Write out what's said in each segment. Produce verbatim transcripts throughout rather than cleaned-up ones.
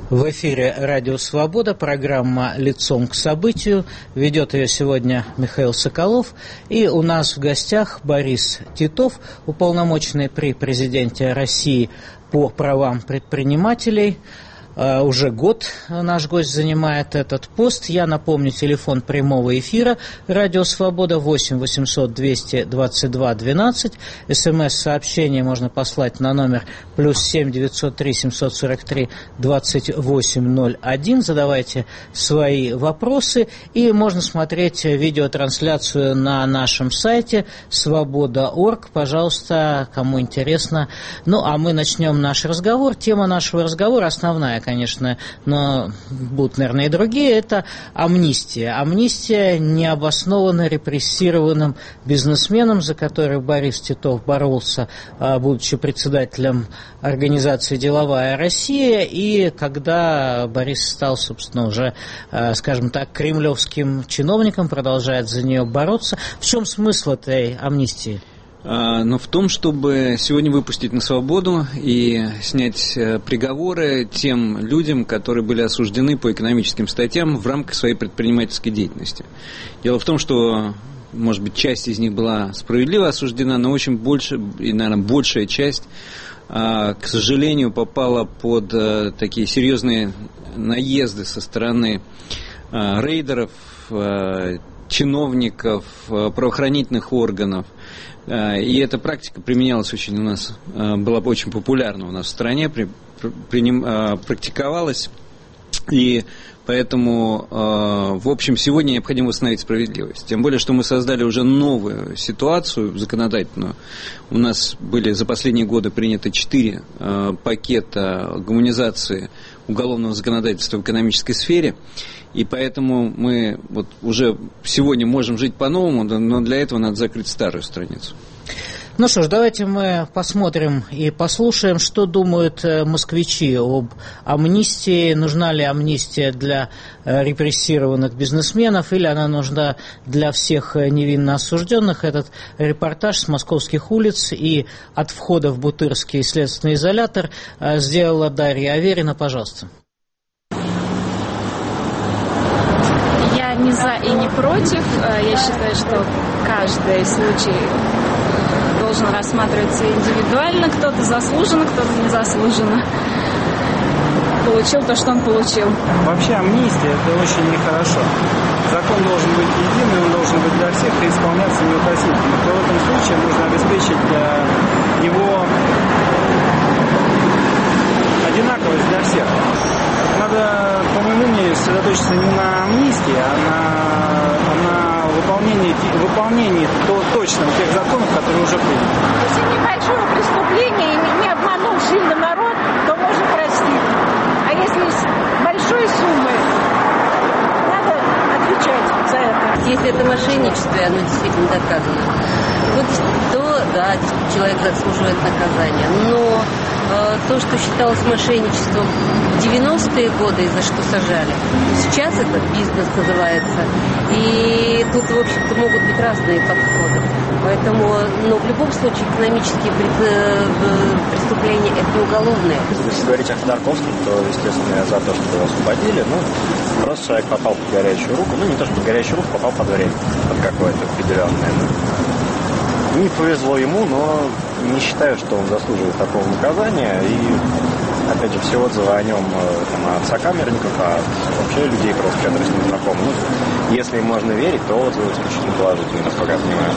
В эфире «Радио Свобода», программа «Лицом к событию». Ведет ее сегодня Михаил Соколов. И у нас в гостях Борис Титов, уполномоченный при президенте России по правам предпринимателей. Уже год наш гость занимает этот пост. Я напомню, телефон прямого эфира «Радио Свобода» восемь восемьсот двести двадцать два двенадцать. СМС-сообщение можно послать на номер плюс семь девятьсот три семьсот сорок три двадцать восемь ноль один. Задавайте свои вопросы. И можно смотреть видеотрансляцию на нашем сайте свобода точка орг. Пожалуйста, кому интересно. Ну, а мы начнем наш разговор. Тема нашего разговора основная, конечно, но будут, наверное, и другие, это амнистия. Амнистия необоснованно репрессированным бизнесменам, за которых Борис Титов боролся, будучи председателем организации «Деловая Россия», и когда Борис стал, собственно, уже, скажем так, кремлевским чиновником, продолжает за нее бороться. В чем смысл этой амнистии? Но в том, чтобы сегодня выпустить на свободу и снять приговоры тем людям, которые были осуждены по экономическим статьям в рамках своей предпринимательской деятельности. Дело в том, что, может быть, часть из них была справедливо осуждена, но очень больше, и, наверное, большая часть, к сожалению, попала под такие серьезные наезды со стороны рейдеров, чиновников, правоохранительных органов. И эта практика применялась очень у нас, была очень популярна у нас в стране, при, при, практиковалась, и поэтому, в общем, сегодня необходимо восстановить справедливость. Тем более, что мы создали уже новую ситуацию законодательную. У нас были за последние годы приняты четыре пакета гуманизации уголовного законодательства в экономической сфере. И поэтому мы вот уже сегодня можем жить по-новому, но для этого надо закрыть старую страницу. Ну что ж, давайте мы посмотрим и послушаем, что думают москвичи об амнистии. Нужна ли амнистия для репрессированных бизнесменов или она нужна для всех невинно осужденных? Этот репортаж с московских улиц и от входа в Бутырский следственный изолятор сделала Дарья Аверина. Пожалуйста. Не за и не против. Я считаю, что каждый случай должен рассматриваться индивидуально. Кто-то заслуженно, кто-то незаслуженно получил то, что он получил. Вообще амнистия – это очень нехорошо. Закон должен быть единый, он должен быть для всех и исполняться неукоснительно. То в этом случае нужно обеспечить для него одинаковость для всех. Надо, по моему мнению, сосредоточиться не на амнистии, а на, а на выполнении, выполнении то, точно тех законов, которые уже приняты. Если небольшое преступление и не обманул сильно народ, то можно простить. А если с большой суммой, надо отвечать за это. Если это мошенничество, и оно действительно доказано, вот, то да, человек заслуживает наказания. Но то, что считалось мошенничеством в девяностые годы, и за что сажали, сейчас это бизнес называется. И тут, в общем-то, могут быть разные подходы. Поэтому, но в любом случае, экономические преступления – это не уголовные. Если говорить о Ходорковском, то, естественно, я за то, чтобы его освободили. Ну, просто человек попал под горячую руку. Ну, не то, что под горячую руку, попал под время, под какое-то определенное. Ну, не повезло ему, но не считаю, что он заслуживает такого наказания. И, опять же, все отзывы о нем там, от сокамерников, а вообще людей, просто, которые с ним знакомы. Ну, если им можно верить, то отзывы исключительно положительные, насколько я понимаю.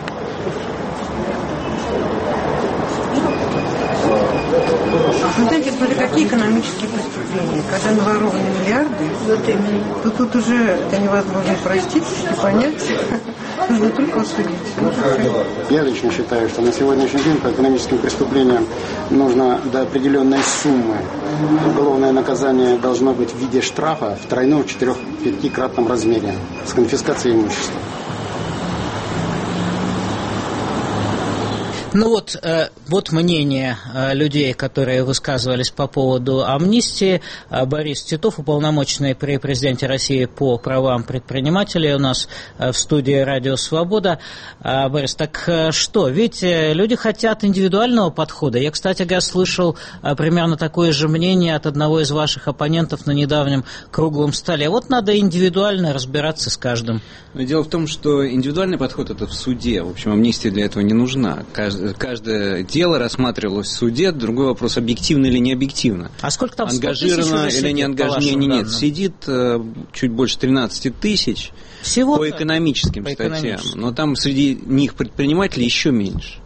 Ну, знаете, смотри, какие экономические преступления. Когда наворованы миллиарды, вот именно, то тут уже это невозможно простить и понять. Нужно только осудить. Я лично считаю, что на сегодняшний день по экономическим преступлениям нужно до определенной суммы. Уголовное наказание должно быть в виде штрафа в тройном четырех-пятикратном размере с конфискацией имущества. Ну вот, э, вот мнение э, людей, которые высказывались по поводу амнистии. Э, Борис Титов, уполномоченный при президенте России по правам предпринимателей, у нас э, в студии «Радио Свобода». Э, Борис, так э, что? Ведь э, люди хотят индивидуального подхода. Я, кстати говоря, слышал э, примерно такое же мнение от одного из ваших оппонентов на недавнем круглом столе. Вот надо индивидуально разбираться с каждым. Но дело в том, что индивидуальный подход – это в суде. В общем, амнистия для этого не нужна. Каждое, каждое дело рассматривалось в суде. Другой вопрос, объективно или не объективно. А сколько там, ангажировано или не ангажировано? Нет, нет, сидит э, чуть больше тринадцать тысяч всего по экономическим по статьям. Экономическим. Но там среди них предпринимателей еще меньше.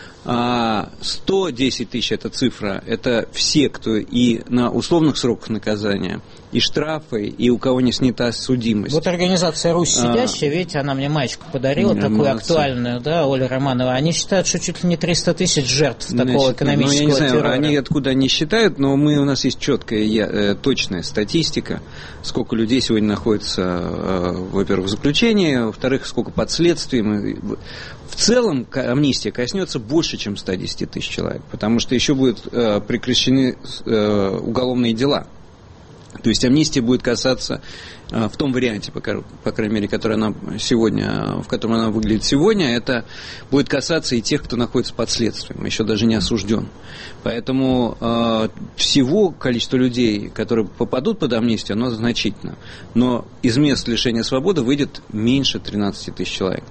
сто десять тысяч – это цифра, это все, кто и на условных сроках наказания, и штрафы, и у кого не снята судимость. Вот организация «Русь сидящая», а, видите, она мне маечку подарила, такую молодцы. Актуальную, да, Оля Романова. Они считают, что чуть ли не триста тысяч жертв Значит, такого экономического ну, я не знаю, террора. Они откуда они считают, но мы, у нас есть четкая, точная статистика, сколько людей сегодня находится, во-первых, в заключении, во-вторых, сколько под следствием. В целом амнистия коснется больше, чем сто десять тысяч человек, потому что еще будут э, прекращены э, уголовные дела. То есть амнистия будет касаться э, в том варианте, по, по крайней мере, который она сегодня, в котором она выглядит сегодня, это будет касаться и тех, кто находится под следствием, еще даже не осужден. Поэтому э, всего количество людей, которые попадут под амнистию, оно значительно. Но из мест лишения свободы выйдет меньше тринадцать тысяч человек.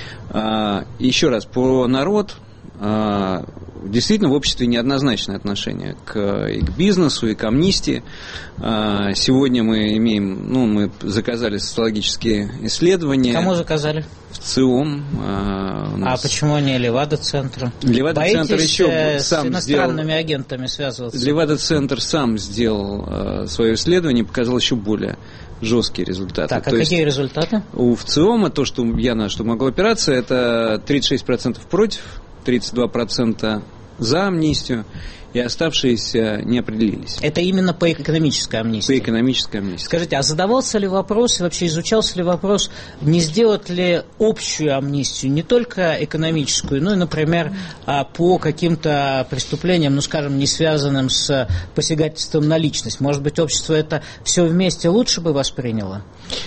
Еще раз, про народ. Действительно, в обществе неоднозначное отношение к, и к бизнесу, и к амнистии. Сегодня мы имеем, ну, мы заказали социологические исследования. Кому заказали? В ЦИОМ. А почему не Левада-центр? Левада-центр еще сам с иностранными сделал, агентами связываться? Левада-центр сам сделал свое исследование, показал еще более жесткие результаты. Так, а то какие есть результаты? У ВЦИОМа, то, что я на что могу опираться, это тридцать шесть процентов против, тридцать два процента за амнистию, и оставшиеся не определились. Это именно по экономической амнистии? По экономической амнистии. Скажите, а задавался ли вопрос, вообще изучался ли вопрос, не сделать ли общую амнистию, не только экономическую, но и, например, по каким-то преступлениям, ну, скажем, не связанным с посягательством на личность? Может быть, общество это все вместе лучше бы восприняло?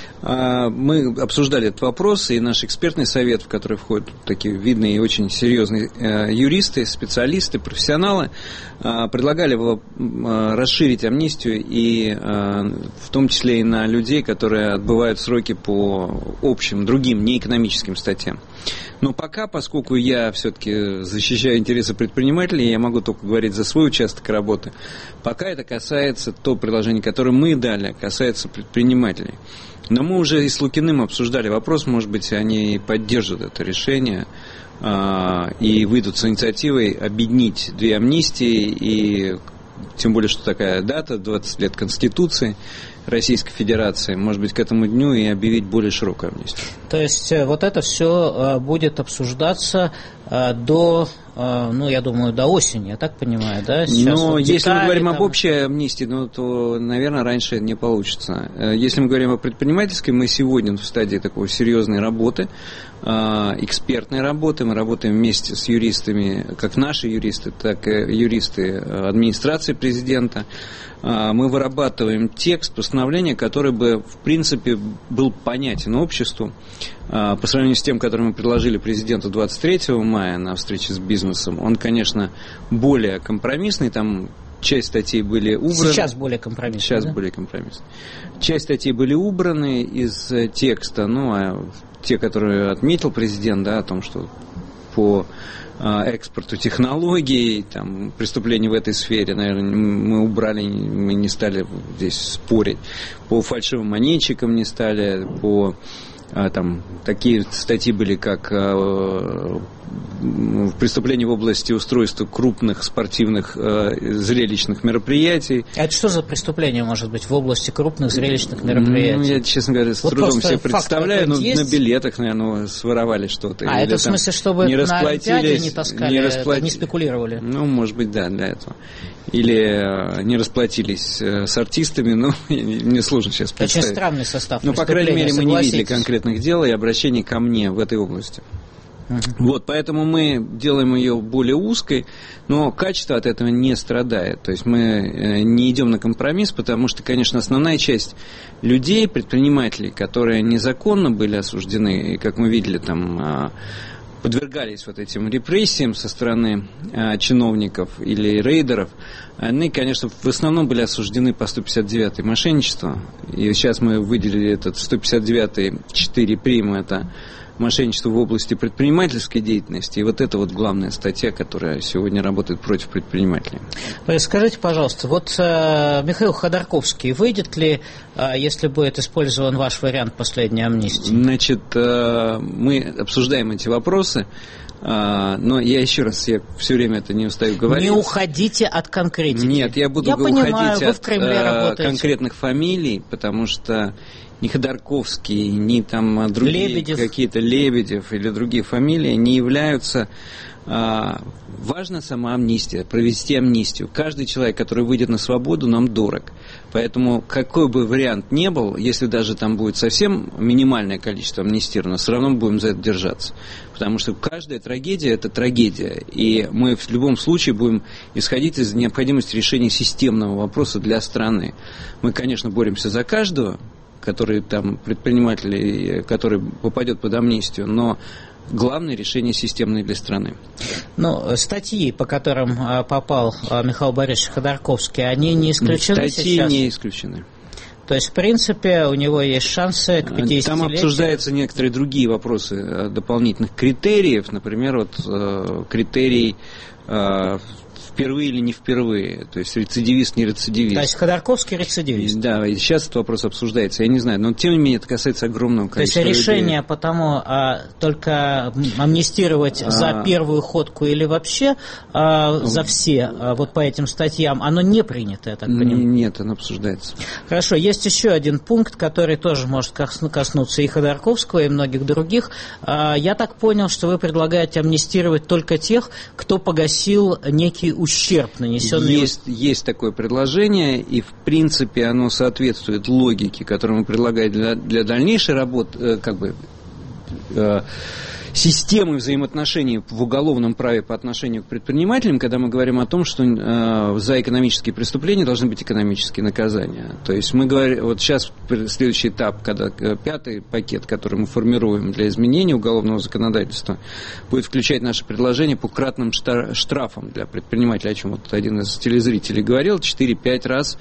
Мы обсуждали этот вопрос, и наш экспертный совет, в который входят такие видные и очень серьезные юристы, специалисты, профессионалы, предлагали расширить амнистию, и в том числе и на людей, которые отбывают сроки по общим, другим, неэкономическим статьям. Но пока, поскольку я все-таки защищаю интересы предпринимателей, я могу только говорить за свой участок работы, пока это касается, то предложение, которое мы дали, касается предпринимателей. Но мы уже и с Лукиным обсуждали вопрос, может быть, они поддержат это решение э, и выйдут с инициативой объединить две амнистии, и тем более, что такая дата, двадцать лет Конституции Российской Федерации, может быть, к этому дню и объявить более широкую амнистию. То есть вот это все будет обсуждаться до, ну, я думаю, до осени, я так понимаю, да? Сейчас Но вот если детали, мы говорим там... об общей амнистии, ну, то, наверное, раньше не получится. Если мы говорим о предпринимательской, мы сегодня в стадии такой серьезной работы, экспертной работы. Мы работаем вместе с юристами, как наши юристы, так и юристы администрации президента. Мы вырабатываем текст постановления, который бы, в принципе, был понятен обществу по сравнению с тем, который мы предложили президенту двадцать третьего мая на встрече с бизнесом. Он, конечно, более компромиссный, там часть статей были убраны. Сейчас более компромиссный. Сейчас да? более компромиссный. Часть статей были убраны из текста, ну, а те, которые отметил президент, да, о том, что по экспорту технологий, там, преступлений в этой сфере, наверное, мы убрали, мы не стали здесь спорить. По фальшивым монетчикам не стали, по там такие статьи были, как преступления в области устройства крупных спортивных э, зрелищных мероприятий. А это что за преступление может быть в области крупных зрелищных мероприятий? Ну, я, честно говоря, с вот трудом себе представляю, но на билетах, наверное, своровали что-то. А, это в смысле, чтобы не на Олимпиаде не таскали, не, расплати... не спекулировали? Ну, может быть, да, для этого. Или не расплатились с артистами, ну, мне сложно сейчас представить. Очень странный состав. Ну, по крайней мере, мы не видели конкретных дел и обращений ко мне в этой области. Uh-huh. Вот, поэтому мы делаем ее более узкой, но качество от этого не страдает. То есть мы не идем на компромисс, потому что, конечно, основная часть людей, предпринимателей, которые незаконно были осуждены, и, как мы видели, там подвергались вот этим репрессиям со стороны а, чиновников или рейдеров, они, конечно, в основном были осуждены по сто пятьдесят девятой мошенничество. И сейчас мы выделили этот сто пятьдесят девятый четыре прим. Это мошенничество в области предпринимательской деятельности. И вот это вот главная статья, которая сегодня работает против предпринимателей. Скажите, пожалуйста, вот э, Михаил Ходорковский, выйдет ли, э, если будет использован ваш вариант последней амнистии? Значит, э, мы обсуждаем эти вопросы. А, но я еще раз, я все время это не устаю говорить. Не уходите от конкретики. Нет, я буду я уходить понимаю, от вы в Кремле работаете. конкретных фамилий, потому что ни Ходорковский, ни там другие Лебедев. какие-то Лебедев или другие фамилии не являются... А, важна сама амнистия, провести амнистию. Каждый человек, который выйдет на свободу, нам дорог. Поэтому какой бы вариант ни был, если даже там будет совсем минимальное количество амнистированных, все равно будем за это держаться. Потому что каждая трагедия – это трагедия. И мы в любом случае будем исходить из необходимости решения системного вопроса для страны. Мы, конечно, боремся за каждого, который там предприниматель, который попадет под амнистию, но главное решение системное для страны. Ну, статьи, по которым попал Михаил Борисович Ходорковский, они не исключены Статьи сейчас? не исключены. То есть, в принципе, у него есть шансы к пятидесятилетию? Там обсуждаются некоторые другие вопросы дополнительных критериев. Например, вот критерий впервые или не впервые, то есть рецидивист, не рецидивист. То есть Ходорковский рецидивист. Да, и сейчас этот вопрос обсуждается, я не знаю, но тем не менее это касается огромного количества людей. То есть решение людей. Потому а, только амнистировать а... за первую ходку или вообще а, за все, а, вот по этим статьям, оно не принято, я так понимаю? Нет, оно обсуждается. Хорошо, есть еще один пункт, который тоже может коснуться и Ходорковского, и многих других. А, я так понял, что вы предлагаете амнистировать только тех, кто погасил некий ущерб, нанесенный... Есть, есть такое предложение, и в принципе оно соответствует логике, которую мы предлагаем для, для дальнейшей работы, как бы, э, системы взаимоотношений в уголовном праве по отношению к предпринимателям, когда мы говорим о том, что э, за экономические преступления должны быть экономические наказания. То есть мы говорим, вот сейчас следующий этап, когда пятый пакет, который мы формируем для изменения уголовного законодательства, будет включать наше предложение по кратным штрафам для предпринимателей, о чем вот один из телезрителей говорил, четыре-пять раз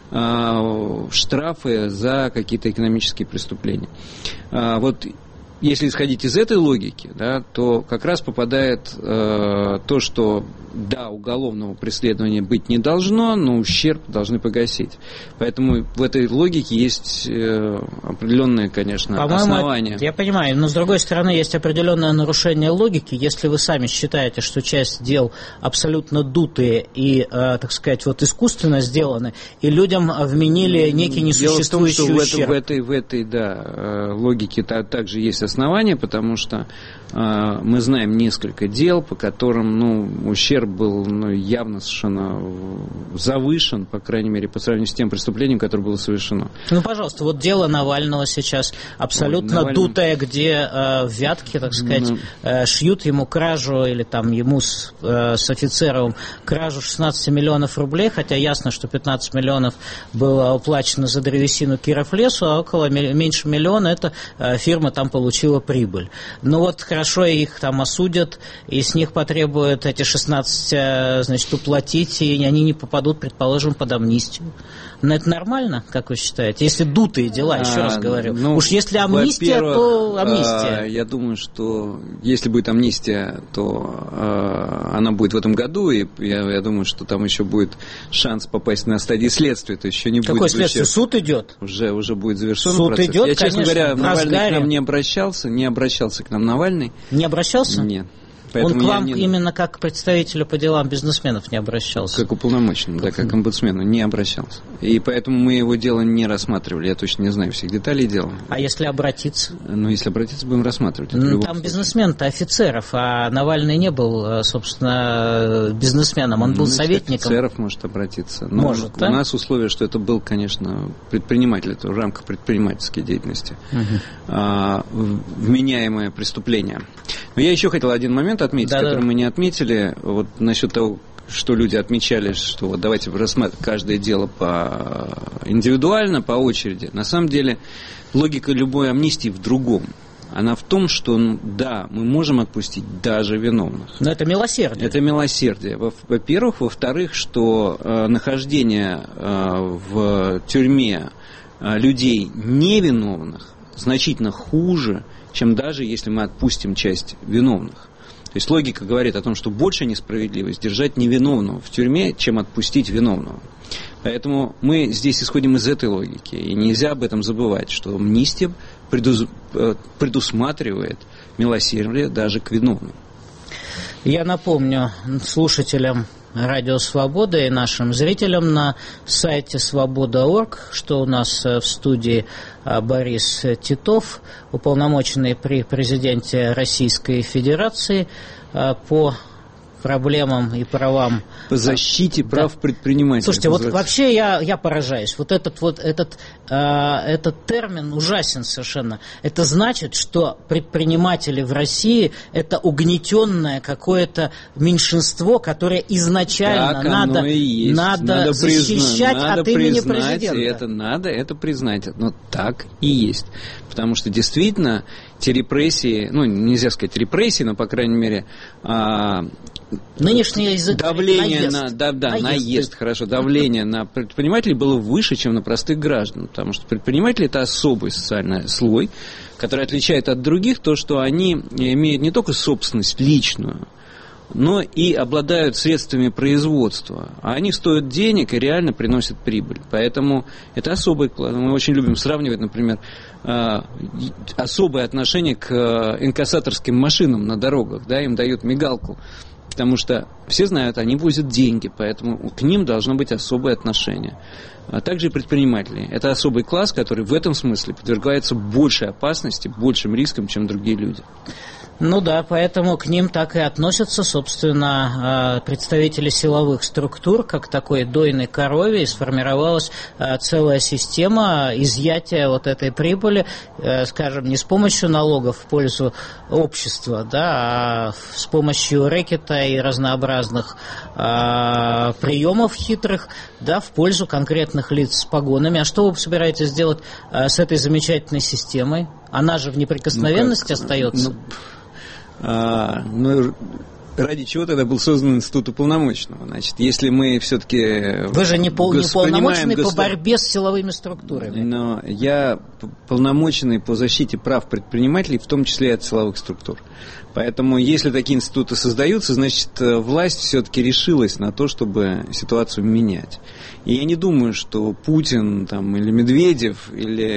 э, штрафы за какие-то экономические преступления. Э, вот если исходить из этой логики, да, то как раз попадает э, то, что да, уголовного преследования быть не должно, но ущерб должны погасить. Поэтому в этой логике есть э, определенные, конечно, По-моему, основания. Я понимаю, но с другой стороны есть определенное нарушение логики. Если вы сами считаете, что часть дел абсолютно дутые и, э, так сказать, вот искусственно сделаны, и людям вменили некий несуществующий Дело в том, ущерб. что в этой, в этой, в этой да, логике также есть основания, потому что э, мы знаем несколько дел, по которым ну, ущерб был ну, явно совершенно завышен, по крайней мере, по сравнению с тем преступлением, которое было совершено. Ну, пожалуйста, вот дело Навального сейчас абсолютно Ой, Навальный... дутое, где э, в Вятке, так сказать, ну... э, шьют ему кражу, или там ему с, э, с офицером кражу шестнадцать миллионов рублей, хотя ясно, что пятнадцать миллионов было уплачено за древесину Кировлесу, а около меньше миллиона эта э, фирма там получила прибыль. Ну вот хорошо, их там осудят, и с них потребуют эти шестнадцать, значит, уплатить, и они не попадут, предположим, под амнистию. Но это нормально, как вы считаете? Если дутые дела, еще раз говорю. Ну, уж если амнистия, то амнистия. Я думаю, что если будет амнистия, то э, она будет в этом году, и я, я думаю, что там еще будет шанс попасть на стадии следствия. То есть еще не Какое будет следствие? Суд идет? Уже, уже будет завершен Суд процесс. идет, я, честно конечно, говоря, Навальный к нам не обращался, не обращался к нам Навальный. Не обращался? Нет. Поэтому он к вам не... именно как к представителю по делам бизнесменов не обращался? Как уполномоченному, да, как омбудсмену не обращался. И поэтому мы его дело не рассматривали. Я точно не знаю всех деталей дела. А если обратиться? Ну, если обратиться, будем рассматривать. Ну, там бизнесмен-то офицеров, а Навальный не был, собственно, бизнесменом. Он ну, был советником. Офицеров может обратиться. Но может, у да? нас условие, что это был, конечно, предприниматель. Это в рамках предпринимательской деятельности. Угу. А, вменяемое преступление. Но я еще хотел один момент отметить, да, который да. мы не отметили, вот насчет того, что люди отмечали, что вот давайте рассматривать каждое дело по индивидуально, по очереди. На самом деле логика любой амнистии в другом. Она в том, что, ну, да, мы можем отпустить даже виновных. Но это милосердие. Это милосердие. Во-первых. Во-вторых, что э, нахождение э, в тюрьме э, людей невиновных значительно хуже, чем даже если мы отпустим часть виновных. То есть логика говорит о том, что больше несправедливость держать невиновного в тюрьме, чем отпустить виновного. Поэтому мы здесь исходим из этой логики. И нельзя об этом забывать, что амнистия предус... предусматривает милосердие даже к виновным. Я напомню слушателям Радио Свобода и нашим зрителям на сайте свобода точка орг, что у нас в студии Борис Титов, уполномоченный при президенте Российской Федерации по проблемам и правам. По защите да. прав предпринимателей. Слушайте, вот вообще я, я поражаюсь. Вот этот вот этот, э, этот термин ужасен совершенно. Это значит, что предприниматели в России это угнетенное какое-то меньшинство, которое изначально так надо, надо, надо защищать надо от имени признать, президента. И это надо это признать. Но так и есть. Потому что действительно те репрессии, ну нельзя сказать репрессии, но по крайней мере а, нынешний язык давление наезд. на да, да, наезд. наезд, хорошо, давление на предпринимателей было выше, чем на простых граждан, потому что предприниматели это особый социальный слой, который отличает от других то, что они имеют не только собственность личную, но и обладают средствами производства. А они стоят денег и реально приносят прибыль. Поэтому это особый класс. Мы очень любим сравнивать, например, особое отношение к инкассаторским машинам на дорогах. Да, им дают мигалку. Потому что все знают, они возят деньги, поэтому к ним должно быть особое отношение. А также и предприниматели. Это особый класс, который в этом смысле подвергается большей опасности, большим рискам, чем другие люди. Ну да, поэтому к ним так и относятся, собственно, представители силовых структур, как такой дойной корове, и сформировалась целая система изъятия вот этой прибыли, скажем, не с помощью налогов в пользу общества, да, а с помощью рэкета и разнообразных приемов хитрых, да, в пользу конкретных лиц с погонами. А что вы собираетесь делать с этой замечательной системой? Она же в неприкосновенности ну, остается. Ну... А, ну, ради чего тогда был создан институт уполномоченного? Значит, если мы все-таки... Вы же не, пол, не полномоченный государ... по борьбе с силовыми структурами. Но я полномоченный по защите прав предпринимателей, в том числе и от силовых структур. Поэтому, если такие институты создаются, значит, власть все-таки решилась на то, чтобы ситуацию менять. И я не думаю, что Путин там, или Медведев,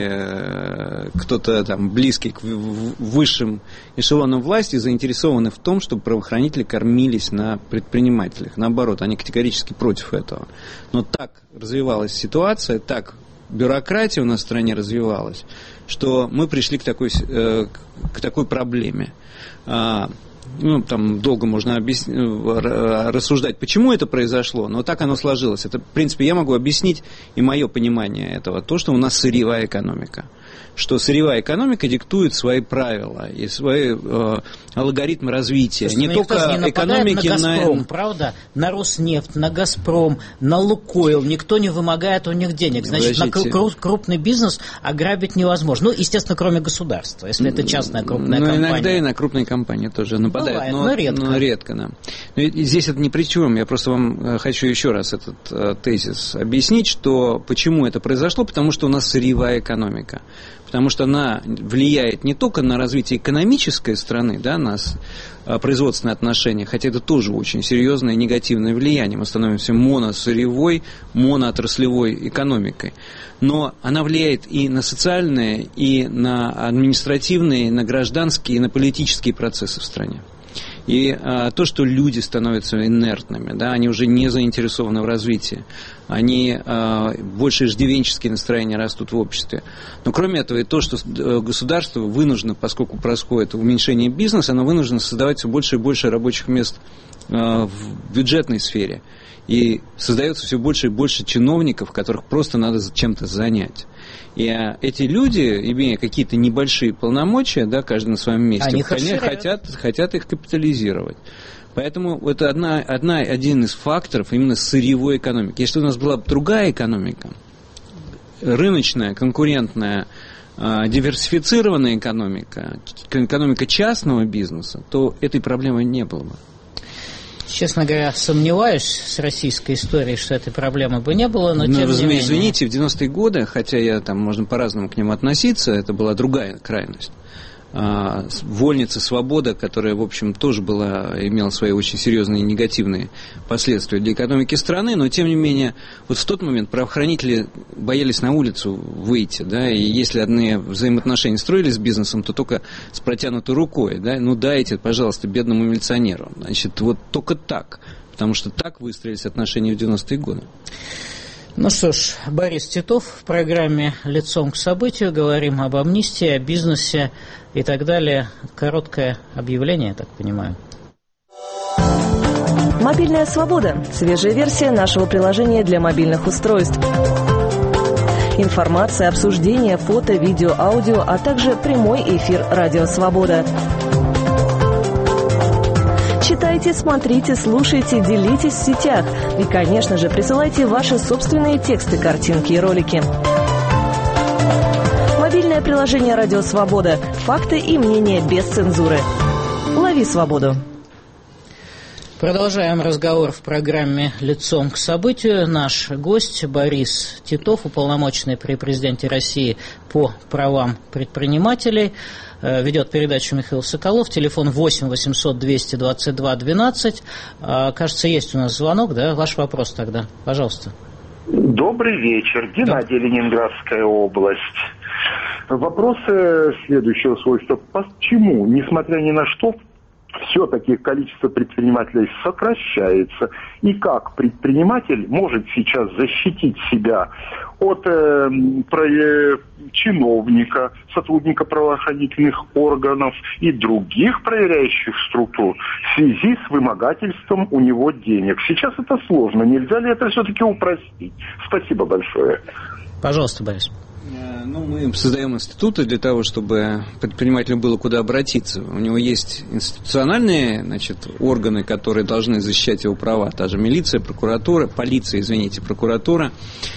или кто-то там, близкий к высшим эшелонам власти заинтересованы в том, чтобы правоохранители кормились на предпринимателях. Наоборот, они категорически против этого. Но так развивалась ситуация, так бюрократия у нас в стране развивалась, что мы пришли к такой, к такой проблеме. Ну, там долго можно объяснить, рассуждать, почему это произошло, но так оно сложилось. Это, в принципе, я могу объяснить и мое понимание этого, то, что у нас сырьевая экономика. Что сырьевая экономика диктует свои правила и свои э, алгоритмы развития. Слушайте, не только не экономики на Газпром, на... правда? На Роснефть, на Газпром, на Лукойл. Никто не вымогает у них денег. Значит, на крупный бизнес ограбить невозможно. Ну, естественно, кроме государства, если это частная крупная ну, компания. Иногда и на крупные компании тоже нападают. Бывает, но, но редко. Но редко, да. Но здесь это ни при чем. Я просто вам хочу еще раз этот э, тезис объяснить, что почему это произошло. Потому что у нас сырьевая экономика. Потому что она влияет не только на развитие экономической страны, да, на производственные отношения, хотя это тоже очень серьезное негативное влияние. Мы становимся моносырьевой, моноотраслевой экономикой. Но она влияет и на социальные, и на административные, и на гражданские, и на политические процессы в стране. И а, то, что люди становятся инертными, да, они уже не заинтересованы в развитии, они а, больше иждивенческие настроения растут в обществе. Но кроме этого и то, что государство вынуждено, поскольку происходит уменьшение бизнеса, оно вынуждено создавать все больше и больше рабочих мест а, в бюджетной сфере. И создается все больше и больше чиновников, которых просто надо чем-то занять. И а, эти люди, имея какие-то небольшие полномочия, да, каждый на своем месте, они хотят, хотят их капитализировать. Поэтому это одна, одна, один из факторов именно сырьевой экономики. Если у нас была бы другая экономика, рыночная, конкурентная, а, диверсифицированная экономика, экономика частного бизнеса, то этой проблемы не было бы. Честно говоря, сомневаюсь с российской историей, что этой проблемы бы не было, но ну, тем не менее... Извините, в девяностые годы, хотя я там, можно по-разному к нему относиться, это была другая крайность. А, вольница, свобода, которая, в общем, тоже была, имела свои очень серьезные негативные последствия для экономики страны, но, тем не менее, вот в тот момент правоохранители боялись на улицу выйти, да, и если одни взаимоотношения строились с бизнесом, то только с протянутой рукой, да, ну дайте, пожалуйста, бедному милиционеру. Значит, вот только так, потому что так выстроились отношения в девяностые годы. Ну что ж, Борис Титов в программе «Лицом к событию». Говорим об амнистии, о бизнесе и так далее. Короткое объявление, я так понимаю. Мобильная свобода. Свежая версия нашего приложения для мобильных устройств. Информация, обсуждение, фото, видео, аудио, а также прямой эфир «Радио Свобода». Читайте, смотрите, слушайте, делитесь в сетях. И, конечно же, присылайте ваши собственные тексты, картинки и ролики. Мобильное приложение «Радио Свобода». Факты и мнения без цензуры. Лови свободу. Продолжаем разговор в программе «Лицом к событию». Наш гость Борис Титов, уполномоченный при президенте России по правам предпринимателей. Ведет передачу Михаил Соколов. Телефон восемь восемьсот двести двадцать два двенадцать. Кажется, есть у нас звонок, да? Ваш вопрос тогда, пожалуйста. Добрый вечер. Геннадий, да. Ленинградская область. Вопрос следующего свойства. Почему, несмотря ни на что, все-таки количество предпринимателей сокращается? И как предприниматель может сейчас защитить себя от э, про, э, чиновника, сотрудника правоохранительных органов и других проверяющих структур в связи с вымогательством у него денег? Сейчас это сложно. Нельзя ли это все-таки упростить? Спасибо большое. Пожалуйста, Борис. Ну, мы создаем институты для того, чтобы предпринимателю было куда обратиться. У него есть институциональные, значит, органы, которые должны защищать его права. Та же милиция, прокуратура, полиция, извините, прокуратура,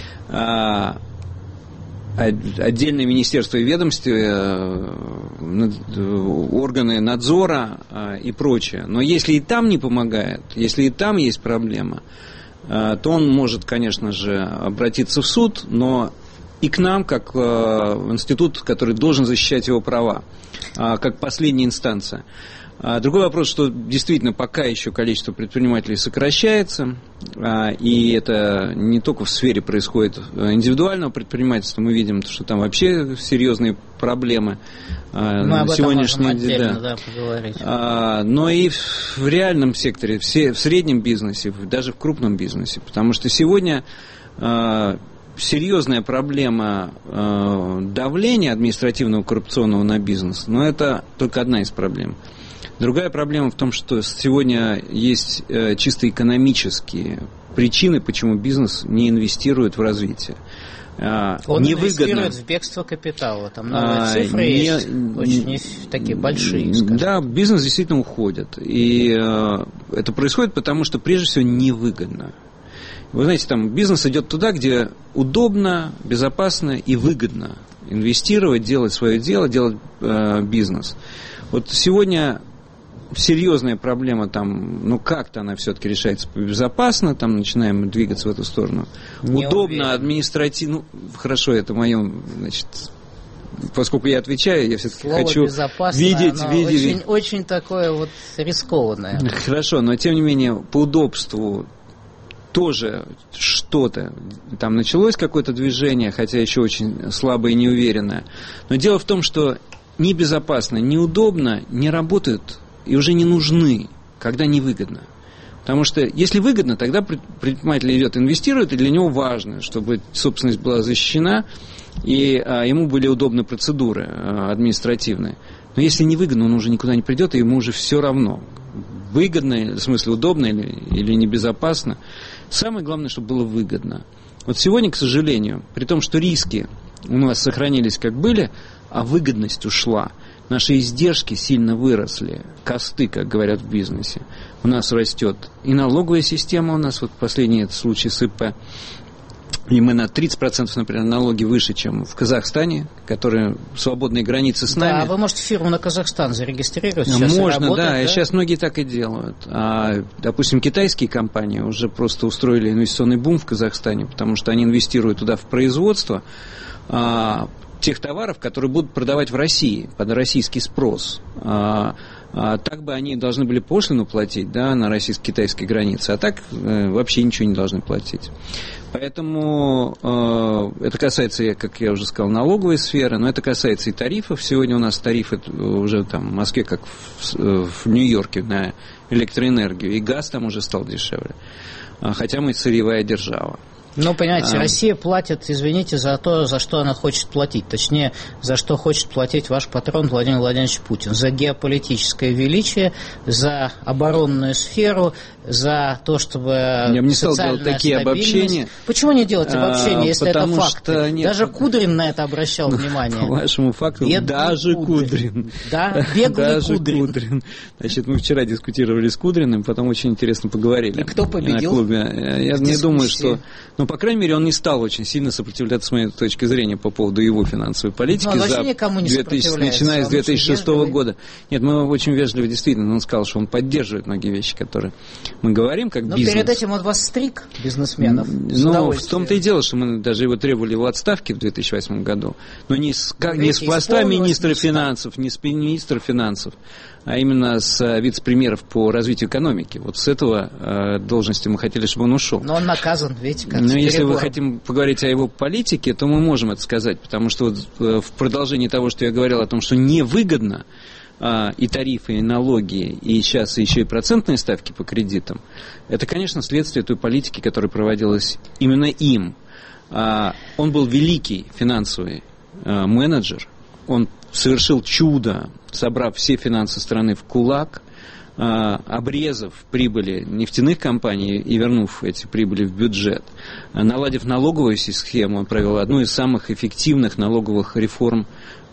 отдельные министерства и ведомства, органы надзора и прочее. Но если и там не помогает, если и там есть проблема, то он может, конечно же, обратиться в суд, но и к нам, как э, институт, который должен защищать его права, э, как последняя инстанция. А другой вопрос, что действительно пока еще количество предпринимателей сокращается, э, и это не только в сфере происходит индивидуального предпринимательства, мы видим, что там вообще серьезные проблемы э, на сегодняшний день. Да. Да, поговорить. А, но и в, в реальном секторе, в, се, в среднем бизнесе, даже в крупном бизнесе, потому что сегодня... Э, серьезная проблема э, давления административного коррупционного на бизнес, но это только одна из проблем. Другая проблема в том, что сегодня есть э, чисто экономические причины, почему бизнес не инвестирует в развитие. Э, Он невыгодно. инвестирует в бегство капитала. Там новые а, цифры не, есть, очень не, такие большие. Скажем. Да, бизнес действительно уходит. И э, это происходит потому, что прежде всего невыгодно. Вы знаете, там бизнес идет туда, где удобно, безопасно и выгодно инвестировать, делать свое дело, делать э, бизнес. Вот сегодня серьезная проблема там, ну как-то она все-таки решается безопасно, там начинаем двигаться в эту сторону. Не удобно, уверен. Административно, ну, хорошо, это мое, значит, поскольку я отвечаю, я все-таки Слово хочу видеть, видеть. Очень, очень такое вот рискованное. Хорошо, но тем не менее по удобству тоже что-то, там началось какое-то движение, хотя еще очень слабое и неуверенное. Но дело в том, что небезопасно, неудобно не работают и уже не нужны когда невыгодно. Потому что если выгодно, тогда предприниматель идет, инвестирует, и для него важно, чтобы собственность была защищена, и а, ему были удобны процедуры а, административные. Но если невыгодно, он уже никуда не придет, и ему уже все равно, выгодно, в смысле удобно или, или небезопасно. Самое главное, чтобы было выгодно. Вот сегодня, к сожалению, при том, что риски у нас сохранились как были, а выгодность ушла. Наши издержки сильно выросли, косты, как говорят в бизнесе. У нас растет и налоговая система, у нас вот последний случай с ИП, и мы на тридцать процентов, например, налоги выше, чем в Казахстане, которые свободные границы с нами. Да, вы можете фирму на Казахстан зарегистрировать. Сейчас можно, работает, да, да, и сейчас многие так и делают. А, допустим, китайские компании уже просто устроили инвестиционный бум в Казахстане, потому что они инвестируют туда в производство а, тех товаров, которые будут продавать в России, под российский спрос. А, а, так бы они должны были пошлину платить, да, на российско-китайской границе, а так э, вообще ничего не должны платить. Поэтому э, это касается, как я уже сказал, налоговой сферы, но это касается и тарифов. Сегодня у нас тарифы уже там в Москве, как в, в Нью-Йорке, на электроэнергию, и газ там уже стал дешевле, хотя мы сырьевая держава. Ну, понимаете, а... Россия платит, извините, за то, за что она хочет платить. Точнее, за что хочет платить ваш патрон Владимир Владимирович Путин. За геополитическое величие, за оборонную сферу, за то, чтобы я бы не стал делать такие обобщения. Почему не делать обобщения, а, если это факты? Нет, даже Кудрин на это обращал внимание. По вашему факту, бедный даже Кудрин. Кудрин. Да, беглый даже Кудрин. Кудрин. Значит, мы вчера дискутировали с Кудриным, потом очень интересно поговорили. И кто победил? На клубе. Я не думаю, что... Ну, по крайней мере, он не стал очень сильно сопротивляться, с моей точки зрения, по поводу его финансовой политики. Но он за никому не две тысячи, начиная с две тысячи шестого года. Нет, мы очень вежливо, действительно, он сказал, что он поддерживает многие вещи, которые мы говорим, как Но бизнес. Но перед этим он вас стриг, бизнесменов. Ну, в том-то и дело, что мы даже его требовали его отставки в две тысячи восьмом году. Но не с, как, не с поста министра финансов, не с министра финансов, а именно с вице-премьеров по развитию экономики. Вот с этого э, должности мы хотели, чтобы он ушел. Но он наказан, видите, как. Но если вы хотим поговорить о его политике, то мы можем это сказать, потому что вот, э, в продолжении того, что я говорил о том, что невыгодно э, и тарифы, и налоги, и сейчас еще и процентные ставки по кредитам, это, конечно, следствие той политики, которая проводилась именно им. Э, он был великий финансовый э, менеджер, он совершил чудо, собрав все финансы страны в кулак, обрезав прибыли нефтяных компаний и вернув эти прибыли в бюджет, наладив налоговую схему, он провел одну из самых эффективных налоговых реформ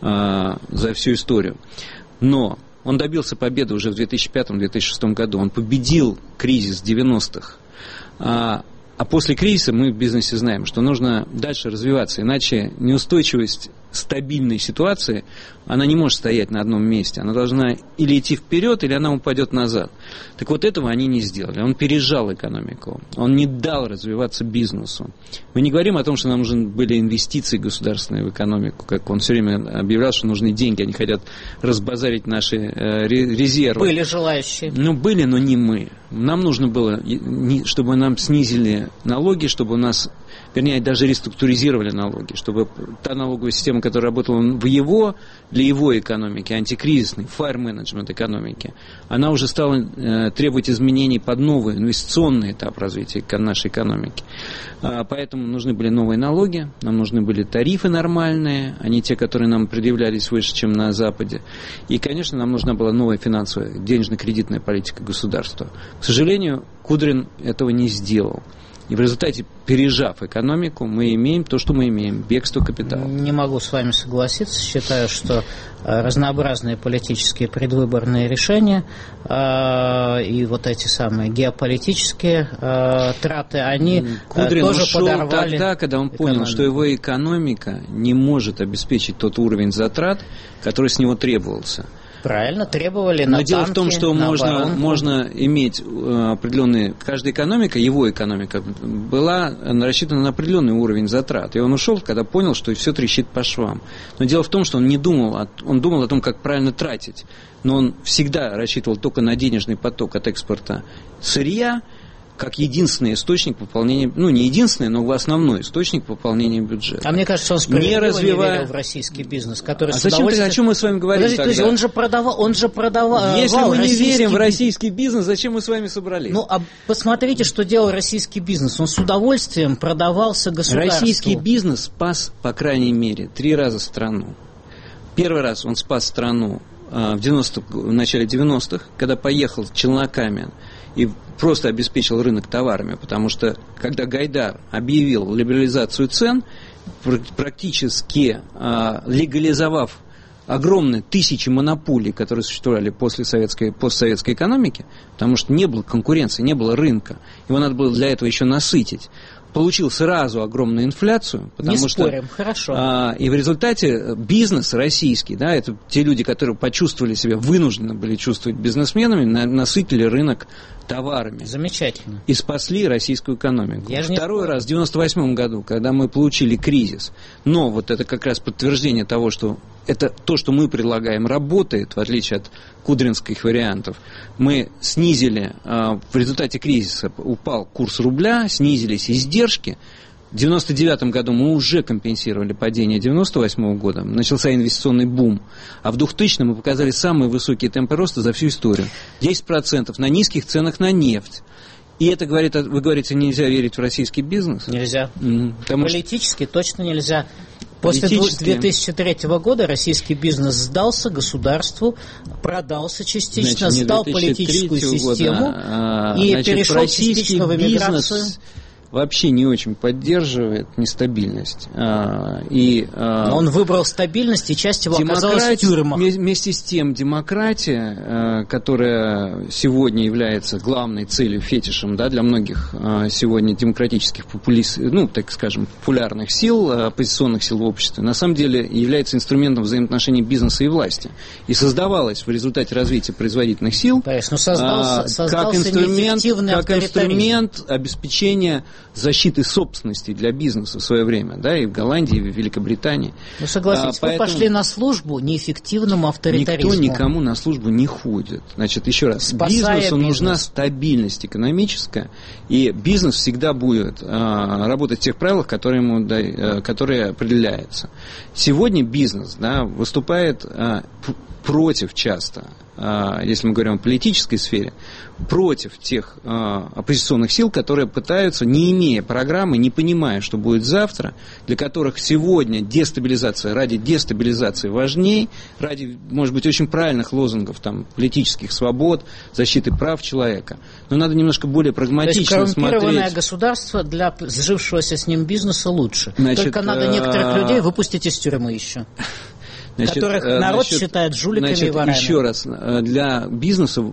за всю историю. Но он добился победы уже в две тысячи пятом — две тысячи шестом году, он победил кризис девяностых. А после кризиса мы в бизнесе знаем, что нужно дальше развиваться, иначе неустойчивость стабильной ситуации, она не может стоять на одном месте. Она должна или идти вперед, или она упадет назад. Так вот этого они не сделали. Он пережал экономику. Он не дал развиваться бизнесу. Мы не говорим о том, что нам нужны были инвестиции государственные в экономику, как он все время объявлял, что нужны деньги, они хотят разбазарить наши э, резервы. Были желающие. Ну, были, но не мы. Нам нужно было, чтобы нам снизили налоги, чтобы у нас, вернее, даже реструктуризировали налоги, чтобы та налоговая система, которая работала в его, для его экономики, антикризисной, файр-менеджмент экономики, она уже стала э, требовать изменений под новый инвестиционный этап развития нашей экономики. А, поэтому нужны были новые налоги, нам нужны были тарифы нормальные, а не те, которые нам предъявлялись выше, чем на Западе. И, конечно, нам нужна была новая финансовая, денежно-кредитная политика государства. К сожалению, Кудрин этого не сделал. И в результате, пережав экономику, мы имеем то, что мы имеем – бегство капитала. Не могу с вами согласиться. Считаю, что разнообразные политические предвыборные решения э, и вот эти самые геополитические э, траты, они Кудрин тоже ушел подорвали тогда, когда он понял, экономику. Что его экономика не может обеспечить тот уровень затрат, который с него требовался. Правильно, требовали на Но танки, дело в том, что можно, оборонку. можно иметь определенные... Каждая экономика, его экономика, была рассчитана на определенный уровень затрат. И он ушел, когда понял, что все трещит по швам. Но дело в том, что он не думал, он думал о том, как правильно тратить. Но он всегда рассчитывал только на денежный поток от экспорта сырья как единственный источник пополнения, ну, не единственный, но основной источник пополнения бюджета. А мне кажется, он справедливо не, развивая... не верил в российский бизнес, который... А зачем ты, о чем мы с вами говорим Подождите, тогда? Он же продавал, он же продавал... Если мы не верим в российский бизнес, зачем мы с вами собрались? Ну, а посмотрите, что делал российский бизнес. Он с удовольствием продавался государству. Российский бизнес спас, по крайней мере, три раза страну. Первый раз он спас страну в, девяностых, в начале девяностых, когда поехал челноками и просто обеспечил рынок товарами, потому что, когда Гайдар объявил либерализацию цен, практически а, легализовав огромные тысячи монополий, которые существовали после советской, постсоветской экономики, потому что не было конкуренции, не было рынка, его надо было для этого еще насытить, получил сразу огромную инфляцию, потому не спорим, что хорошо. А, и в результате бизнес российский, да, это те люди, которые почувствовали себя, вынуждены были чувствовать бизнесменами, на, насытили рынок товарами. Замечательно. И спасли российскую экономику. Я Второй раз в девяносто восьмом году, когда мы получили кризис, но вот это как раз подтверждение того, что это то, что мы предлагаем, работает, в отличие от кудринских вариантов. Мы снизили, в результате кризиса упал курс рубля, снизились издержки. В девяносто девятом году мы уже компенсировали падение девяносто восьмого года, начался инвестиционный бум, а в двухтысячном мы показали самые высокие темпы роста за всю историю. десять процентов на низких ценах на нефть. И это говорит, вы говорите, нельзя верить в российский бизнес? Нельзя. Mm-hmm. Политически что... точно нельзя. После две тысячи третьего года российский бизнес сдался государству, продался частично, значит, сдал политическую систему года, а, и значит, перешел частично в эмиграцию. Вообще не очень поддерживает нестабильность. А, и, а, он выбрал стабильность, и часть его оказалась в тюрьмах. Вместе с тем, демократия, а, которая сегодня является главной целью, фетишем, да, для многих а, сегодня демократических популистов, ну, так скажем, популярных сил, оппозиционных сил в обществе, на самом деле является инструментом взаимоотношений бизнеса и власти. И создавалась в результате развития производительных сил ну, создался, а, создался как инструмент, как инструмент обеспечения защиты собственности для бизнеса в свое время, да, и в Голландии, и в Великобритании. Ну, согласитесь, а, поэтому... вы пошли на службу неэффективному авторитаризму. Никто никому на службу не ходит. Значит, еще раз, Спасая бизнесу бизнес. нужна стабильность экономическая, и бизнес всегда будет а, работать в тех правилах, которые ему да, которые определяются. Сегодня бизнес, да, выступает а, против часто, а, если мы говорим о политической сфере, против тех э, оппозиционных сил, которые пытаются, не имея программы, не понимая, что будет завтра, для которых сегодня дестабилизация ради дестабилизации важней, ради, может быть, очень правильных лозунгов, там, политических свобод, защиты прав человека. Но надо немножко более прагматично смотреть. То есть коррумпированное государство для сжившегося с ним бизнеса лучше. Значит, Только надо некоторых людей выпустить из тюрьмы еще. Значит, которых народ значит, считает жуликами значит, и ворами. Еще раз, для бизнеса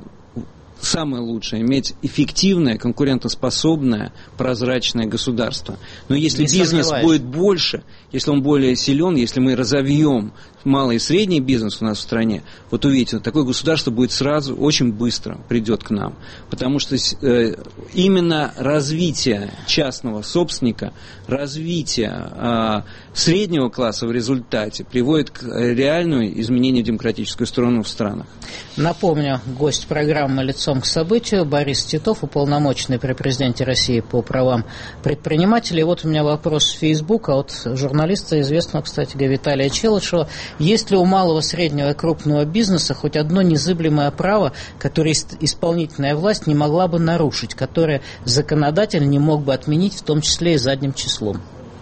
самое лучшее — иметь эффективное, конкурентоспособное, прозрачное государство. Но если Не бизнес сомневаюсь. будет больше, если он более силен, если мы разовьем малый и средний бизнес у нас в стране, вот увидите, такое государство будет сразу, очень быстро придет к нам. Потому что э, именно развитие частного собственника, развитие э, среднего класса в результате приводит к реальному изменению демократической стороны в странах. Напомню, гость программы «Лицом к событию» Борис Титов, уполномоченный при президенте России по правам предпринимателей. И вот у меня вопрос с Фейсбука от журналиста, известного, кстати, Виталия Челышева. Есть ли у малого, среднего и крупного бизнеса хоть одно незыблемое право, которое исполнительная власть не могла бы нарушить, которое законодатель не мог бы отменить, в том числе и задним числом?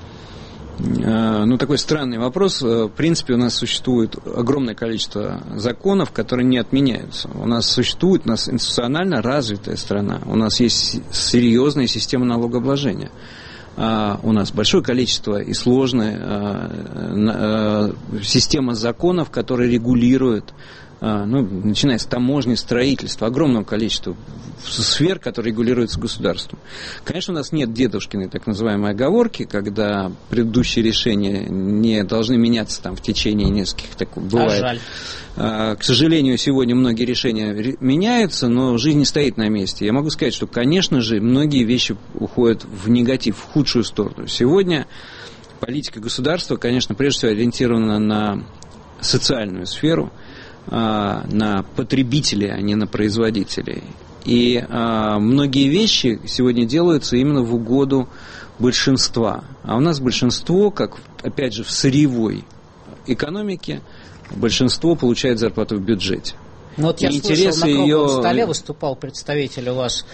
Ну, такой странный вопрос. В принципе, у нас существует огромное количество законов, которые не отменяются. У нас существует, у нас институционально развитая страна. У нас есть серьезная система налогообложения. Uh, у нас большое количество и сложная uh, uh, система законов, которые регулируют, uh, ну, начиная с таможни, строительства, огромного количества сфер, которые регулируются государством. Конечно, у нас нет дедушкиной так называемой оговорки, когда предыдущие решения не должны меняться там, в течение нескольких, так бывает. А жаль. К сожалению, сегодня многие решения меняются, но жизнь не стоит на месте. Я могу сказать, что, конечно же, многие вещи уходят в негатив, в худшую сторону. Сегодня политика государства, конечно, прежде всего ориентирована на социальную сферу, на потребителей, а не на производителей. И а, многие вещи сегодня делаются именно в угоду большинства. А у нас большинство, как, опять же, в сырьевой экономике, большинство получает зарплату в бюджете. Ну вот я и слышал, на круглом ее... столе выступал представитель у вас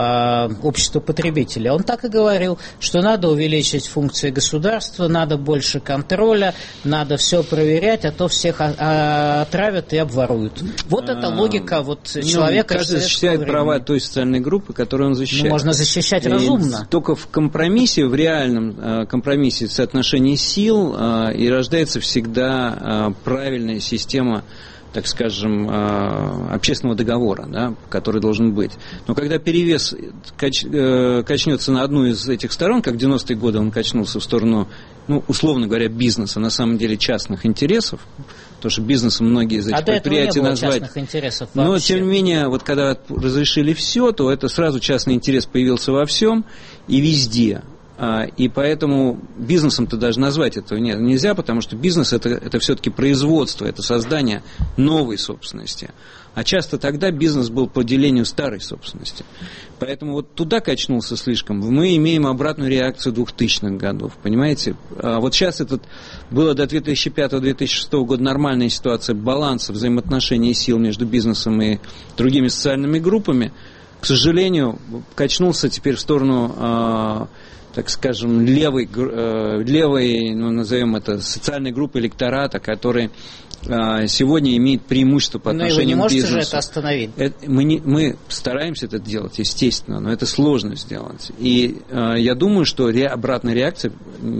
э, общества потребителей. Он так и говорил, что надо увеличить функции государства, надо больше контроля, надо все проверять, а то всех отравят и обворуют. Вот это логика вот ну, человека. Каждый защищает времени. Права той социальной группы, которую он защищает. Ну, можно защищать и разумно. Только в компромиссе, в реальном компромиссе соотношении сил и рождается всегда правильная система, так скажем, общественного договора, да, который должен быть. Но когда перевес кач, качнется на одну из этих сторон, как в девяностые годы он качнулся в сторону, ну, условно говоря, бизнеса, на самом деле частных интересов, потому что бизнесом многие из этих а предприятий назвать. Интересов но, тем не менее, вот когда разрешили все, то это сразу частный интерес появился во всем и везде. И поэтому бизнесом-то даже назвать этого нельзя, потому что бизнес это, это все-таки производство, это создание новой собственности. А часто тогда бизнес был по делению старой собственности. Поэтому вот туда качнулся слишком. Мы имеем обратную реакцию двухтысячных годов, понимаете? А вот сейчас это было до две тысячи пятого - две тысячи шестого года нормальная ситуация баланса взаимоотношений сил между бизнесом и другими социальными группами. К сожалению, качнулся теперь в сторону... так скажем, левой, левой, ну, назовем это, социальной группы электората, который сегодня имеет преимущество по отношению к бизнесу. Но вы не можете же это остановить? Это, мы, не, мы стараемся это делать, естественно, но это сложно сделать. И э, я думаю, что ре, обратная реакция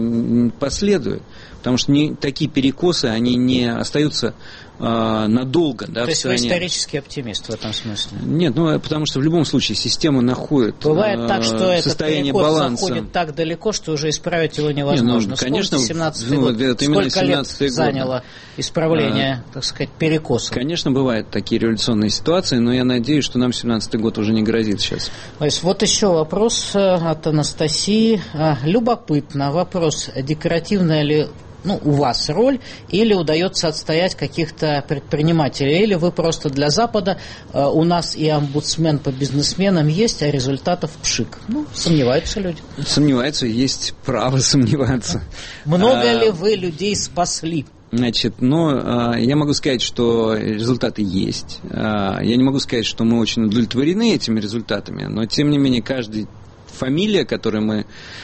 последует, потому что не, такие перекосы, они не остаются э, надолго. Да, то есть вы исторический оптимист в этом смысле? Нет, ну потому что в любом случае система находит Бывает э, так, что этот перекос баланса. заходит так далеко, что уже исправить его невозможно. Не, ну, конечно, семнадцатый ну, год. Сколько лет год. заняло исправление, а, так сказать, перекоса? Конечно, бывают такие революционные ситуации, но я надеюсь, что нам семнадцатый год уже не грозит сейчас. То есть вот еще вопрос от Анастасии. Любопытно, вопрос, декоративная ли ну, у вас роль, или удается отстоять каких-то предпринимателей, или вы просто для Запада, э, у нас и омбудсмен по бизнесменам есть, а результатов пшик. Ну, сомневаются люди. Сомневаются, есть право сомневаться. Много а, ли вы людей спасли? Значит, ну, я могу сказать, что результаты есть. Я не могу сказать, что мы очень удовлетворены этими результатами, но, тем не менее, каждая фамилия, которую мы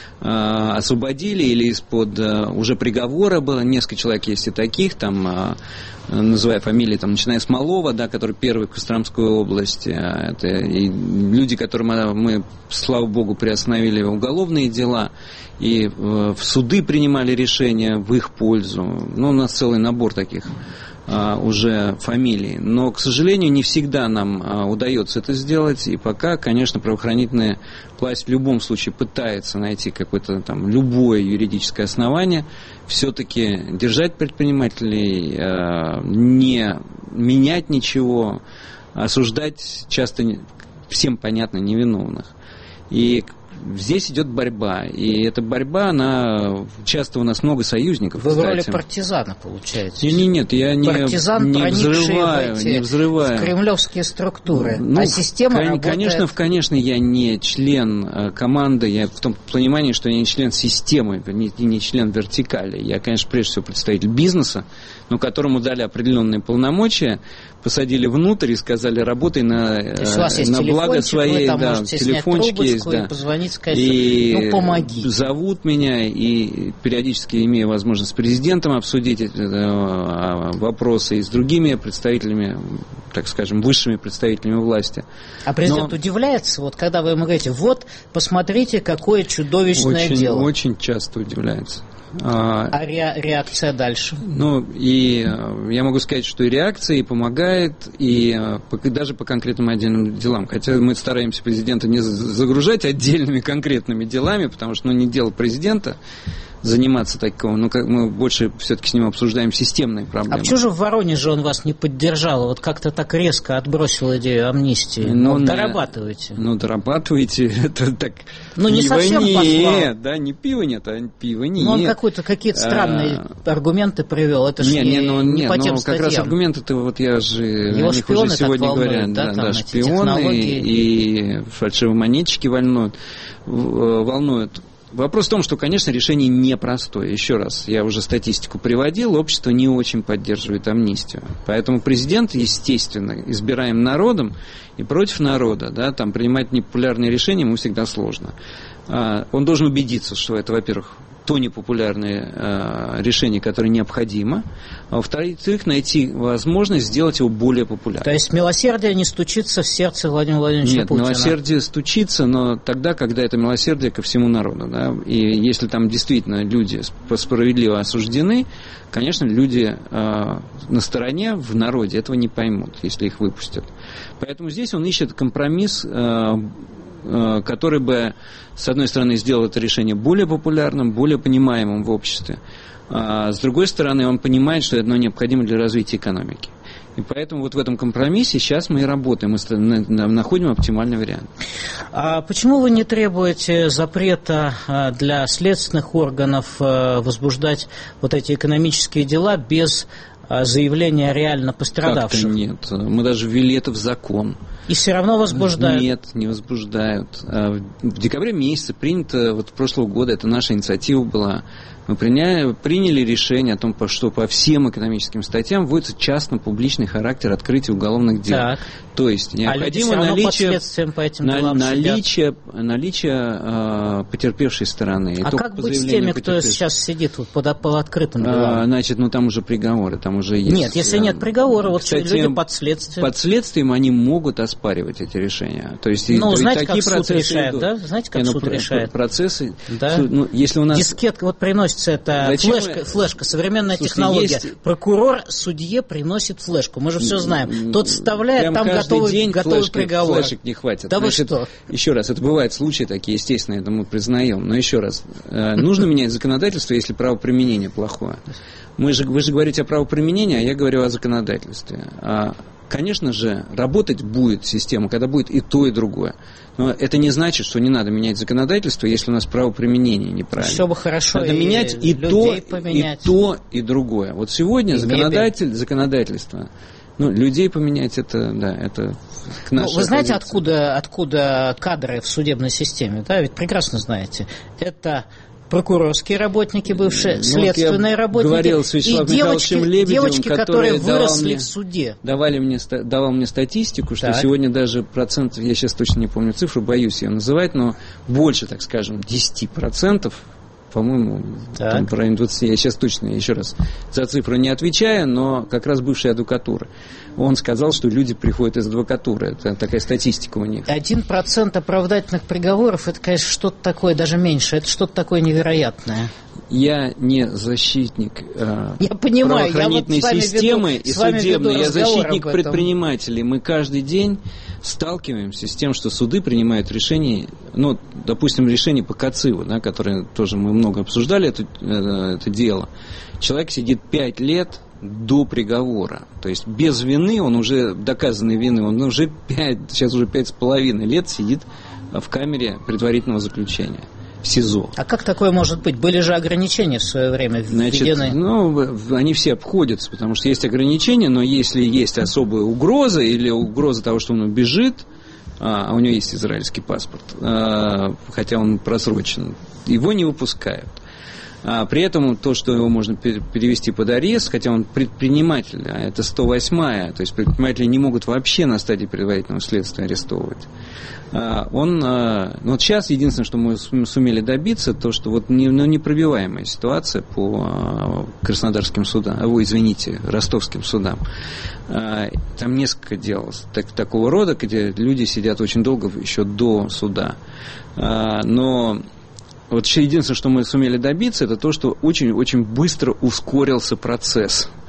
освободили или из-под уже приговора было, несколько человек есть и таких, там, называя фамилии, там, начиная с Малова, да, который первый в Костромской области, это и люди, которым мы, слава богу, приостановили уголовные дела, и в суды принимали решения в их пользу. Ну, у нас целый набор таких а, уже фамилий. Но, к сожалению, не всегда нам а, удается это сделать. И пока, конечно, правоохранительная власть в любом случае пытается найти какое-то там любое юридическое основание, все-таки держать предпринимателей, а, не менять ничего, осуждать часто всем понятно невиновных. И здесь идет борьба, и эта борьба, она часто у нас много союзников. Вы кстати. в роли партизана, получается? Нет, нет, я не, Партизан, не взрываю, в эти, не взрываю. В кремлевские структуры. Ну, а система кон- работает... Конечно, конечно, я не член команды, я в том понимании, что я не член системы, не, не член вертикали. Я, конечно, прежде всего представитель бизнеса, но которому дали определенные полномочия, посадили внутрь и сказали, работай на, на благо своей, да, телефончик есть, да. И позвонить, сказать, и ну, помоги. Зовут меня, и периодически имею возможность с президентом обсудить вопросы и с другими представителями, так скажем, высшими представителями власти. А президент Но... удивляется, вот когда вы ему говорите, вот, посмотрите, какое чудовищное очень, дело. Очень часто удивляется. А, а ре- реакция дальше? Ну, и я могу сказать, что и реакция, и помогает, и даже по конкретным отдельным делам. Хотя мы стараемся президента не загружать отдельными конкретными делами, потому что, ну, не дело президента заниматься таким. Ну, как мы больше все-таки с ним обсуждаем системные проблемы. А почему же в Воронеже он вас не поддержал? Вот как-то так резко отбросил идею амнистии. Ну, ну, дорабатываете. Ну, дорабатываете. Это так... Ну, не совсем послал. Нет, да, не пиво нет, а пиво нет. Ну, он какой-то, какие-то странные а... аргументы привел. Это же не, не, ну, не, не по тем ну, статьям. Как раз аргументы-то, вот я же... Его шпионы уже сегодня волнуют, говорят, да, да, да, шпионы и фальшивомонетчики волнуют. волнуют. Вопрос в том, что, конечно, решение непростое. Еще раз, я уже статистику приводил, общество не очень поддерживает амнистию. Поэтому президент, естественно, избираем народом и против народа, да, там принимать непопулярные решения ему всегда сложно. Он должен убедиться, что это, во-первых, то непопулярное э, решение, которое необходимо, а во-вторых, найти возможность сделать его более популярным. То есть милосердие не стучится в сердце Владимира Владимировича Нет, Путина? Нет, милосердие стучится, но тогда, когда это милосердие ко всему народу. Да? И если там действительно люди справедливо осуждены, конечно, люди э, на стороне, в народе этого не поймут, если их выпустят. Поэтому здесь он ищет компромисс, э, который бы, с одной стороны, сделал это решение более популярным, более понимаемым в обществе, а с другой стороны, он понимает, что это необходимо для развития экономики. И поэтому вот в этом компромиссе сейчас мы и работаем, мы находим оптимальный вариант. А почему вы не требуете запрета для следственных органов возбуждать вот эти экономические дела без заявления реально пострадавших? Как-то нет. Мы даже ввели это в закон. И все равно возбуждают? Нет, не возбуждают. В декабре месяце принято, вот прошлого года, это наша инициатива была, мы приняли, приняли решение о том, что по всем экономическим статьям вводится частно-публичный характер открытия уголовных дел. Так. То есть необходимо а наличие, по этим на, делам наличие, наличие э, потерпевшей стороны. А как быть с теми, кто сейчас сидит вот под, под открытым делом? А, значит, ну там уже приговоры, там уже есть... Нет, если нет приговора, вот кстати, люди под следствием... Под следствием они могут оспаривать эти решения. То есть, ну, и, знаете, такие как суд решает, идут. да? Знаете, как не, суд ну, решает? Процессы... Да? Ну, если у нас... Дискетка, вот приносится эта флешка, мы... флешка, современная Слушайте, технология. есть... Прокурор судье приносит флешку, мы же все знаем. Тот вставляет, прям там готовый, день готовый флешки, приговор. Флешек не хватит. Да Значит, вы что? Еще раз, это бывают случаи такие, естественно, это мы признаем. Но еще раз, нужно менять законодательство, если правоприменение плохое. Мы же, вы же говорите о правоприменении, а я говорю о законодательстве. Конечно же, работать будет система, когда будет и то, и другое. Но это не значит, что не надо менять законодательство, если у нас правоприменение неправильно. Все бы хорошо. Надо и менять и то, поменять. и то, и другое. Вот сегодня законодатель, законодательство. Ну, людей поменять, это, да, это к нашей ну, вы знаете, позиции. откуда, откуда кадры в судебной системе? Да, ведь прекрасно знаете. Это прокурорские работники бывшие, ну, следственные я работники говорил с Вячеславом и девочки, Лебедевым, девочки которые, которые выросли мне, в суде. Давали мне, давал мне статистику, что так. сегодня даже процентов, я сейчас точно не помню цифру, боюсь ее называть, но больше, так скажем, десять процентов, по-моему, там, в районе двадцати, я сейчас точно, еще раз, за цифру не отвечаю, но как раз бывшая адвокатура. Он сказал, что люди приходят из адвокатуры, это такая статистика у них. Один процент оправдательных приговоров, это, конечно, что-то такое, даже меньше, это что-то такое невероятное. Я не защитник э, я понимаю, правоохранительной я вот системы веду, и судебной, я защитник предпринимателей. Мы каждый день сталкиваемся с тем, что суды принимают решения, ну, допустим, решение по Кациву, да, которое тоже мы много обсуждали, это, это, это дело. Человек сидит пять лет до приговора. То есть без вины, он уже, доказанной вины, он уже пять, сейчас уже пять с половиной лет сидит в камере предварительного заключения. СИЗО. А как такое может быть? Были же ограничения в свое время введены. Значит, ну, они все обходятся, потому что есть ограничения, но если есть особая угроза или угроза того, что он убежит, а, а у него есть израильский паспорт, а, хотя он просрочен, его не выпускают. А при этом то, что его можно перевести под арест, хотя он предприниматель, а это сто восьмая, то есть предприниматели не могут вообще на стадии предварительного следствия арестовывать. Он, ну вот сейчас единственное, что мы сумели добиться, то, что вот не, ну, непробиваемая ситуация по краснодарским судам, ой, извините, ростовским судам. Там несколько дел так, такого рода, где люди сидят очень долго еще до суда. Но вот единственное, что мы сумели добиться, это то, что очень-очень быстро ускорился процесс.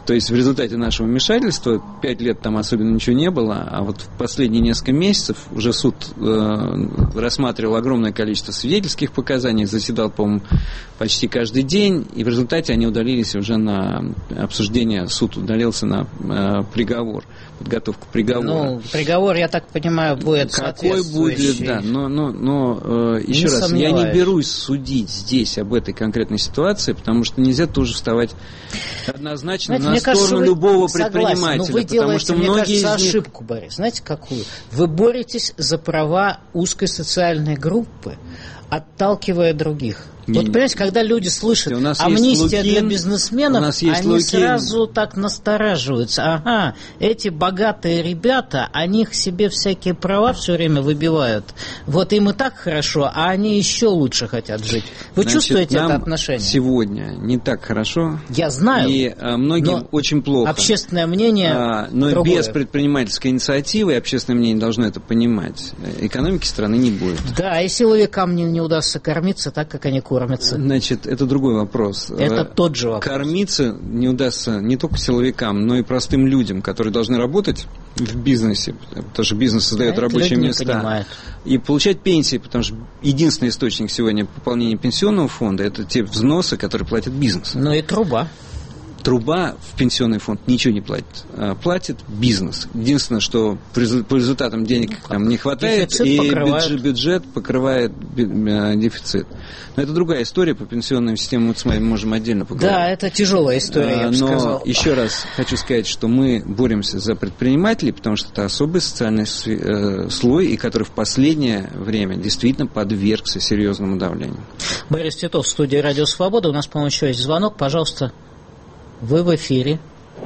То есть в результате нашего вмешательства пять лет там особенно ничего не было, а вот в последние несколько месяцев уже суд э, рассматривал огромное количество свидетельских показаний, заседал, по-моему, почти каждый день, и в результате они удалились уже на обсуждение, суд удалился на э, приговор, подготовку приговора. Ну, приговор, я так понимаю, будет какой будет, да, но, но, но э, еще не раз, сомневаюсь. Я не берусь судить здесь об этой конкретной ситуации, потому что нельзя тоже вставать однозначно. Знаете, на мне сторону кажется, любого согласен, предпринимателя, но вы потому делаете, что мне многие кажется, из них... ошибку, Борис. Знаете, какую? Вы боретесь за права узкой социальной группы, отталкивая других. Не, вот, понимаете, когда люди слышат амнистия для бизнесменов, они Лукин. сразу так настораживаются. Ага, эти богатые ребята, они к себе всякие права все время выбивают. Вот им и так хорошо, а они еще лучше хотят жить. Вы Значит, чувствуете нам это отношение? Сегодня не так хорошо. Я знаю. И а, многим очень плохо. Общественное мнение а, Но другое. без предпринимательской инициативы, и общественное мнение должно это понимать, экономики страны не будет. Да, и силовикам не, не удастся кормиться так, как они кормятся. Значит, это другой вопрос. Это тот же вопрос. Кормиться не удастся не только силовикам, но и простым людям, которые должны работать в бизнесе, потому что бизнес создает а рабочие места. И получать пенсии, потому что единственный источник сегодня пополнения пенсионного фонда – это те взносы, которые платит бизнес. Ну и труба. Труба в пенсионный фонд ничего не платит. Платит бизнес. Единственное, что по результатам денег там не хватает, дефицит и бюджет, бюджет покрывает дефицит. Но это другая история, по пенсионным системам мы с вами можем отдельно поговорить. Да, это тяжелая история, я бы Но сказал. еще раз хочу сказать, что мы боремся за предпринимателей, потому что это особый социальный слой, и который в последнее время действительно подвергся серьезному давлению. Борис Титов в студии «Радио Свобода». У нас, по-моему, еще есть звонок. Пожалуйста. Вы в эфире.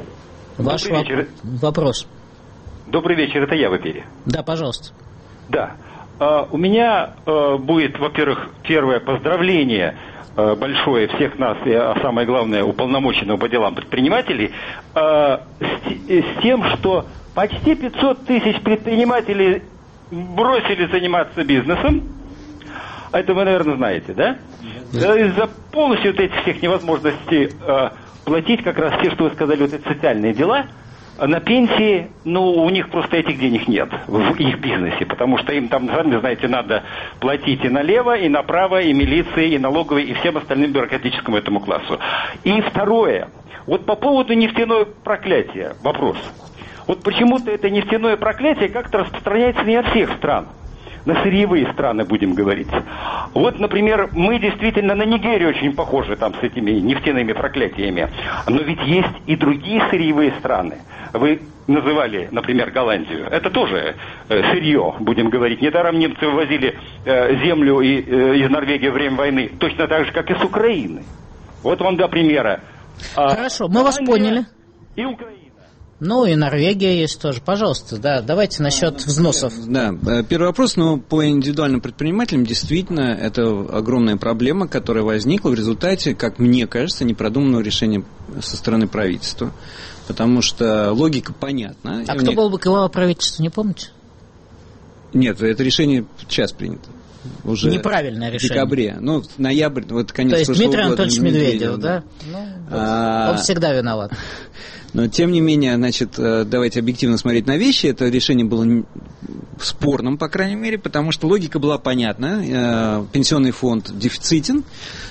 Ваш Добрый вечер. Вопрос. Добрый вечер, это я в эфире. Да, пожалуйста. Да. Uh, у меня uh, будет, во-первых, первое поздравление uh, большое всех нас, и, а самое главное, уполномоченного по делам предпринимателей, uh, с, с тем, что почти пятьсот тысяч предпринимателей бросили заниматься бизнесом. Это вы, наверное, знаете, да? Uh, из-за полностью вот этих всех невозможностей uh, платить как раз те, что вы сказали, вот эти социальные дела, на пенсии, ну, у них просто этих денег нет в их бизнесе, потому что им там, сами знаете, надо платить и налево, и направо, и милиции, и налоговой, и всем остальным бюрократическому этому классу. И второе, вот по поводу нефтяного проклятия вопрос. Вот почему-то это нефтяное проклятие как-то распространяется не от всех стран. На сырьевые страны, будем говорить. Вот, например, мы действительно на Нигерию очень похожи там с этими нефтяными проклятиями. Но ведь есть и другие сырьевые страны. Вы называли, например, Голландию. Это тоже э, сырье, будем говорить. Недаром немцы вывозили э, землю и, э, из Норвегии во время войны. Точно так же, как и с Украины. Вот вам два примера. Хорошо, мы вас поняли. И Украина. Ну, и Норвегия есть тоже. Пожалуйста, да, давайте насчет взносов. Да, первый вопрос, но по индивидуальным предпринимателям действительно это огромная проблема, которая возникла в результате, как мне кажется, непродуманного решения со стороны правительства. Потому что логика понятна. А кто был бы глава правительства, не помните? Нет, это решение сейчас принято. Уже неправильное решение. В декабре. Ну, ноябрь, вот конец прошлого года. То есть Дмитрий Анатольевич Медведев, Медведев, да? Ну, а... Он всегда виноват. Но, тем не менее, значит, давайте объективно смотреть на вещи. Это решение было спорным, по крайней мере, потому что логика была понятна. Пенсионный фонд дефицитен,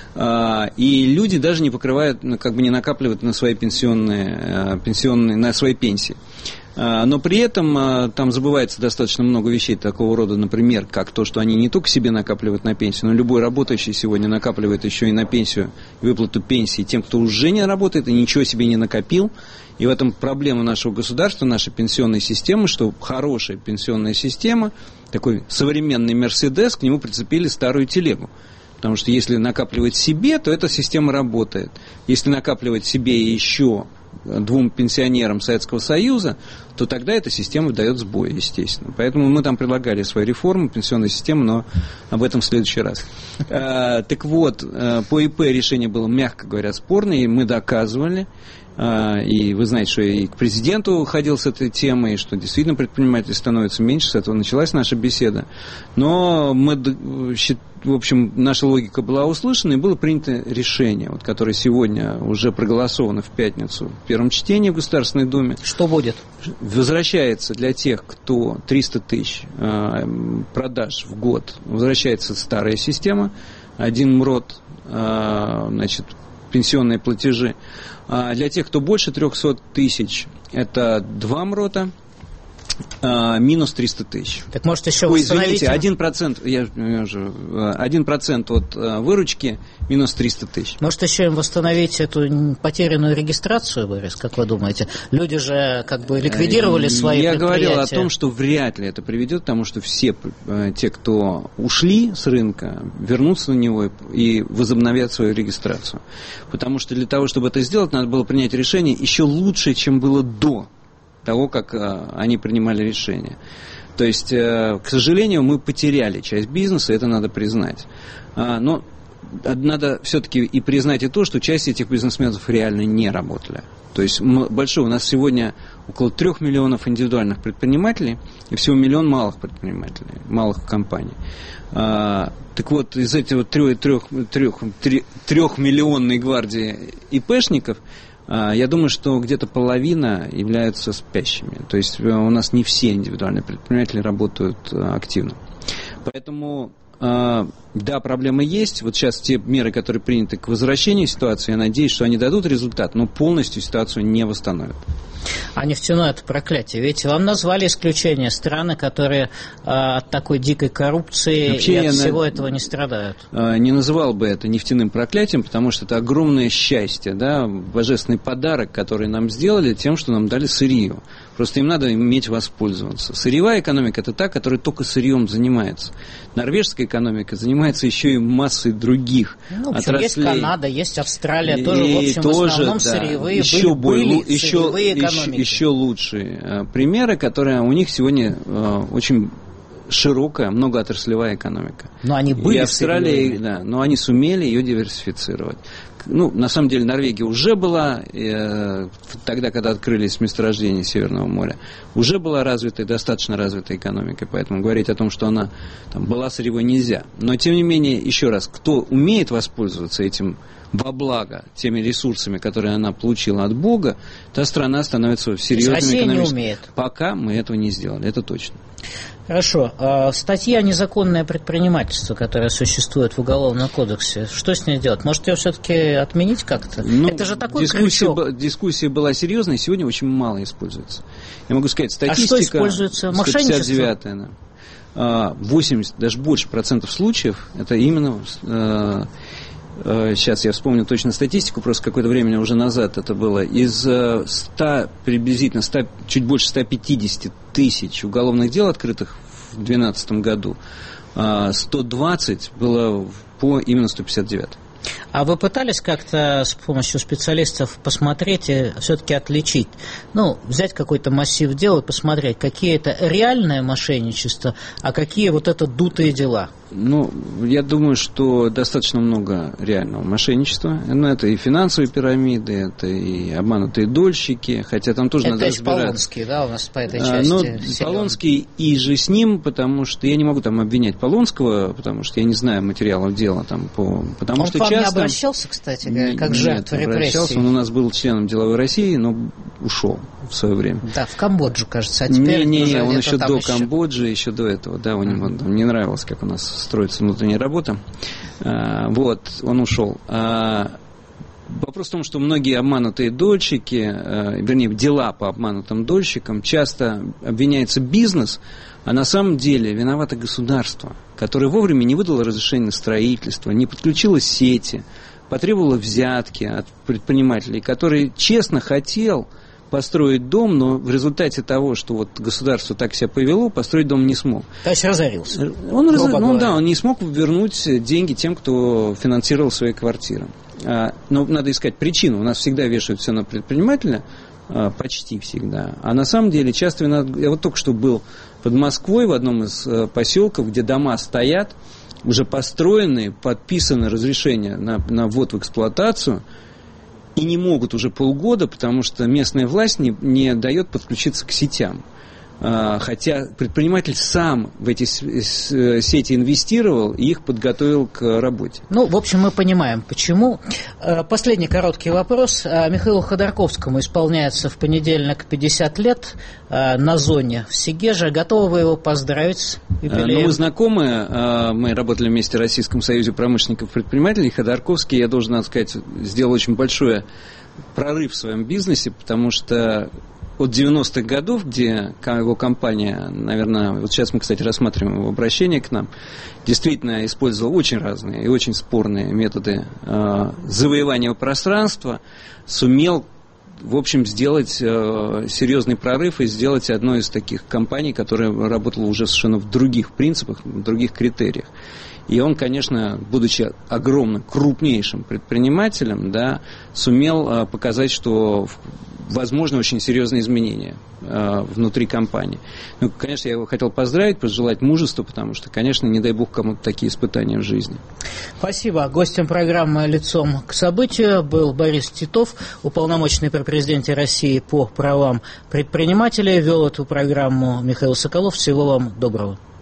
и люди даже не покрывают, как бы не накапливают на свои пенсионные, пенсионные на свои пенсии. Но при этом там забывается достаточно много вещей такого рода, например, как то, что они не только себе накапливают на пенсию, но любой работающий сегодня накапливает еще и на пенсию, выплату пенсии тем, кто уже не работает и ничего себе не накопил. И в этом проблема нашего государства, нашей пенсионной системы, что хорошая пенсионная система, такой современный Мерседес, к нему прицепили старую телегу. Потому что если накапливать себе, то эта система работает. Если накапливать себе еще двум пенсионерам Советского Союза, то тогда эта система дает сбой, естественно. Поэтому мы там предлагали свою реформу пенсионной системы, но об этом в следующий раз. А, так вот, по ИП решение было, мягко говоря, спорное, и мы доказывали. И вы знаете, что я и к президенту ходил с этой темой, и что действительно предпринимателей становится меньше, с этого началась наша беседа. Но мы, в общем, наша логика была услышана, и было принято решение, вот, которое сегодня уже проголосовано в пятницу в первом чтении в Государственной Думе. Что будет? Возвращается для тех, кто триста тысяч продаж в год, возвращается старая система, один МРОТ, значит, пенсионные платежи. А для тех, кто больше трехсот тысяч, это два МРОТа, а, минус триста тысяч. Так может еще Ой, восстановить... извините, один процент, я, я же, один процент от выручки минус триста тысяч. Может еще им восстановить эту потерянную регистрацию, Борис, как вы думаете? Люди же как бы ликвидировали свои я предприятия. Я говорил о том, что вряд ли это приведет к тому, что все те, кто ушли с рынка, вернутся на него и возобновят свою регистрацию. Потому что для того, чтобы это сделать, надо было принять решение еще лучше, чем было до того, как а, они принимали решение. То есть, а, к сожалению, мы потеряли часть бизнеса, это надо признать. А, но надо все-таки и признать и то, что часть этих бизнесменов реально не работали. То есть, большой, у нас сегодня около трех миллионов индивидуальных предпринимателей и всего миллион малых предпринимателей, малых компаний. А, так вот, из этих трех, трех, трех, трехмиллионной гвардии ИПшников, я думаю, что где-то половина являются спящими. То есть у нас не все индивидуальные предприниматели работают активно. Поэтому, да, проблемы есть. Вот сейчас те меры, которые приняты к возвращению ситуации, я надеюсь, что они дадут результат, но полностью ситуацию не восстановят. А нефтяное это проклятие. Ведь вам назвали исключение страны, которые э, от такой дикой коррупции Вообще, и от всего на... этого не страдают. Э, не называл бы это нефтяным проклятием, потому что это огромное счастье, да, божественный подарок, который нам сделали тем, что нам дали сырье. Просто им надо иметь воспользоваться. Сырьевая экономика – это та, которая только сырьем занимается. Норвежская экономика занимается еще и массой других ну, отраслей. Есть Канада, есть Австралия, тоже, и в общем, тоже, в основном да, сырьевые еще были, были, были еще, сырьевые экономики. Еще, еще лучшие э, примеры, которые у них сегодня э, очень широкая, многоотраслевая экономика. Но они были и Австралия, да, но они сумели ее диверсифицировать. Ну, на самом деле, Норвегия уже была, э, тогда, когда открылись месторождения Северного моря, уже была развитая, достаточно развитая экономика, поэтому говорить о том, что она там, была сырьевой, нельзя. Но, тем не менее, еще раз, кто умеет воспользоваться этим во благо, теми ресурсами, которые она получила от Бога, та страна становится серьезной экономической. Пока мы этого не сделали, это точно. Хорошо. Статья «Незаконное предпринимательство», которая существует в Уголовном кодексе, что с ней делать? Может, ее все-таки отменить как-то? Ну, это же такой дискуссия, крючок. Дискуссия была серьезная, сегодня очень мало используется. Я могу сказать, статистика... А что используется? Мошенничество? сто пятьдесят девятая, восемьдесят, даже больше процентов случаев, это именно... Сейчас я вспомню точно статистику, просто какое-то время уже назад это было. Из ста, приблизительно ста, чуть больше ста пятидесяти тысяч уголовных дел, открытых в две тысячи двенадцатом году, сто двадцать было по именно сто пятьдесят девятой. А вы пытались как-то с помощью специалистов посмотреть и все-таки отличить, ну, взять какой-то массив дел и посмотреть, какие это реальное мошенничество, а какие вот это дутые дела? Ну, я думаю, что достаточно много реального мошенничества. Ну, это и финансовые пирамиды, это и обманутые дольщики, хотя там тоже это надо разбираться. Это Полонский, да, у нас по этой части? Ну, Полонский и же с ним, потому что я не могу там обвинять Полонского, потому что я не знаю материалов дела там по... Потому он что к вам часто... не обращался, кстати, как жертва репрессий? Он у нас был членом деловой России, но ушел в свое время. Да, в Камбоджу, кажется, а теперь не, не, он еще до еще. Камбоджи, еще до этого, да, у него mm-hmm. не нравилось, как у нас строится внутренняя работа. А, вот, он ушел. А, вопрос в том, что многие обманутые дольщики, а, вернее, дела по обманутым дольщикам, часто обвиняется бизнес, а на самом деле виновато государство, которое вовремя не выдало разрешение на строительство, не подключило сети, потребовало взятки от предпринимателей, который честно хотел построить дом, но в результате того, что вот государство так себя повело, построить дом не смог. То есть разорился. Он, раз... ну, да, он не смог вернуть деньги тем, кто финансировал свои квартиры. А, но надо искать причину. У нас всегда вешают все на предпринимателя, а, почти всегда. А на самом деле часто виноват... Я вот только что был под Москвой в одном из а, поселков, где дома стоят, уже построенные, подписаны разрешения на, на ввод в эксплуатацию. и не могут уже полгода, потому что местная власть не, не дает подключиться к сетям. Хотя предприниматель сам в эти сети инвестировал и их подготовил к работе. Ну, в общем, мы понимаем, почему. Последний короткий вопрос. Михаилу Ходорковскому исполняется в понедельник пятьдесят лет на зоне в Сегеже. Готовы вы его поздравить с юбилеем? Ну, мы знакомы. Мы работали вместе в Российском союзе промышленников и предпринимателей. Ходорковский, я должен сказать, сделал очень большой прорыв в своем бизнесе, потому что от девяностых годов, где его компания, наверное, вот сейчас мы, кстати, рассматриваем его обращение к нам, действительно использовала очень разные и очень спорные методы э, завоевания пространства, сумел, в общем, сделать э, серьезный прорыв и сделать одной из таких компаний, которая работала уже совершенно в других принципах, в других критериях. И он, конечно, будучи огромным, крупнейшим предпринимателем, да, сумел э, показать, что возможно очень серьезные изменения э, внутри компании. Ну, конечно, я его хотел поздравить, пожелать мужества, потому что, конечно, не дай бог кому-то такие испытания в жизни. Спасибо. Гостем программы «Лицом к событию» был Борис Титов, уполномоченный при президенте России по правам предпринимателей. Вел эту программу Михаил Соколов. Всего вам доброго.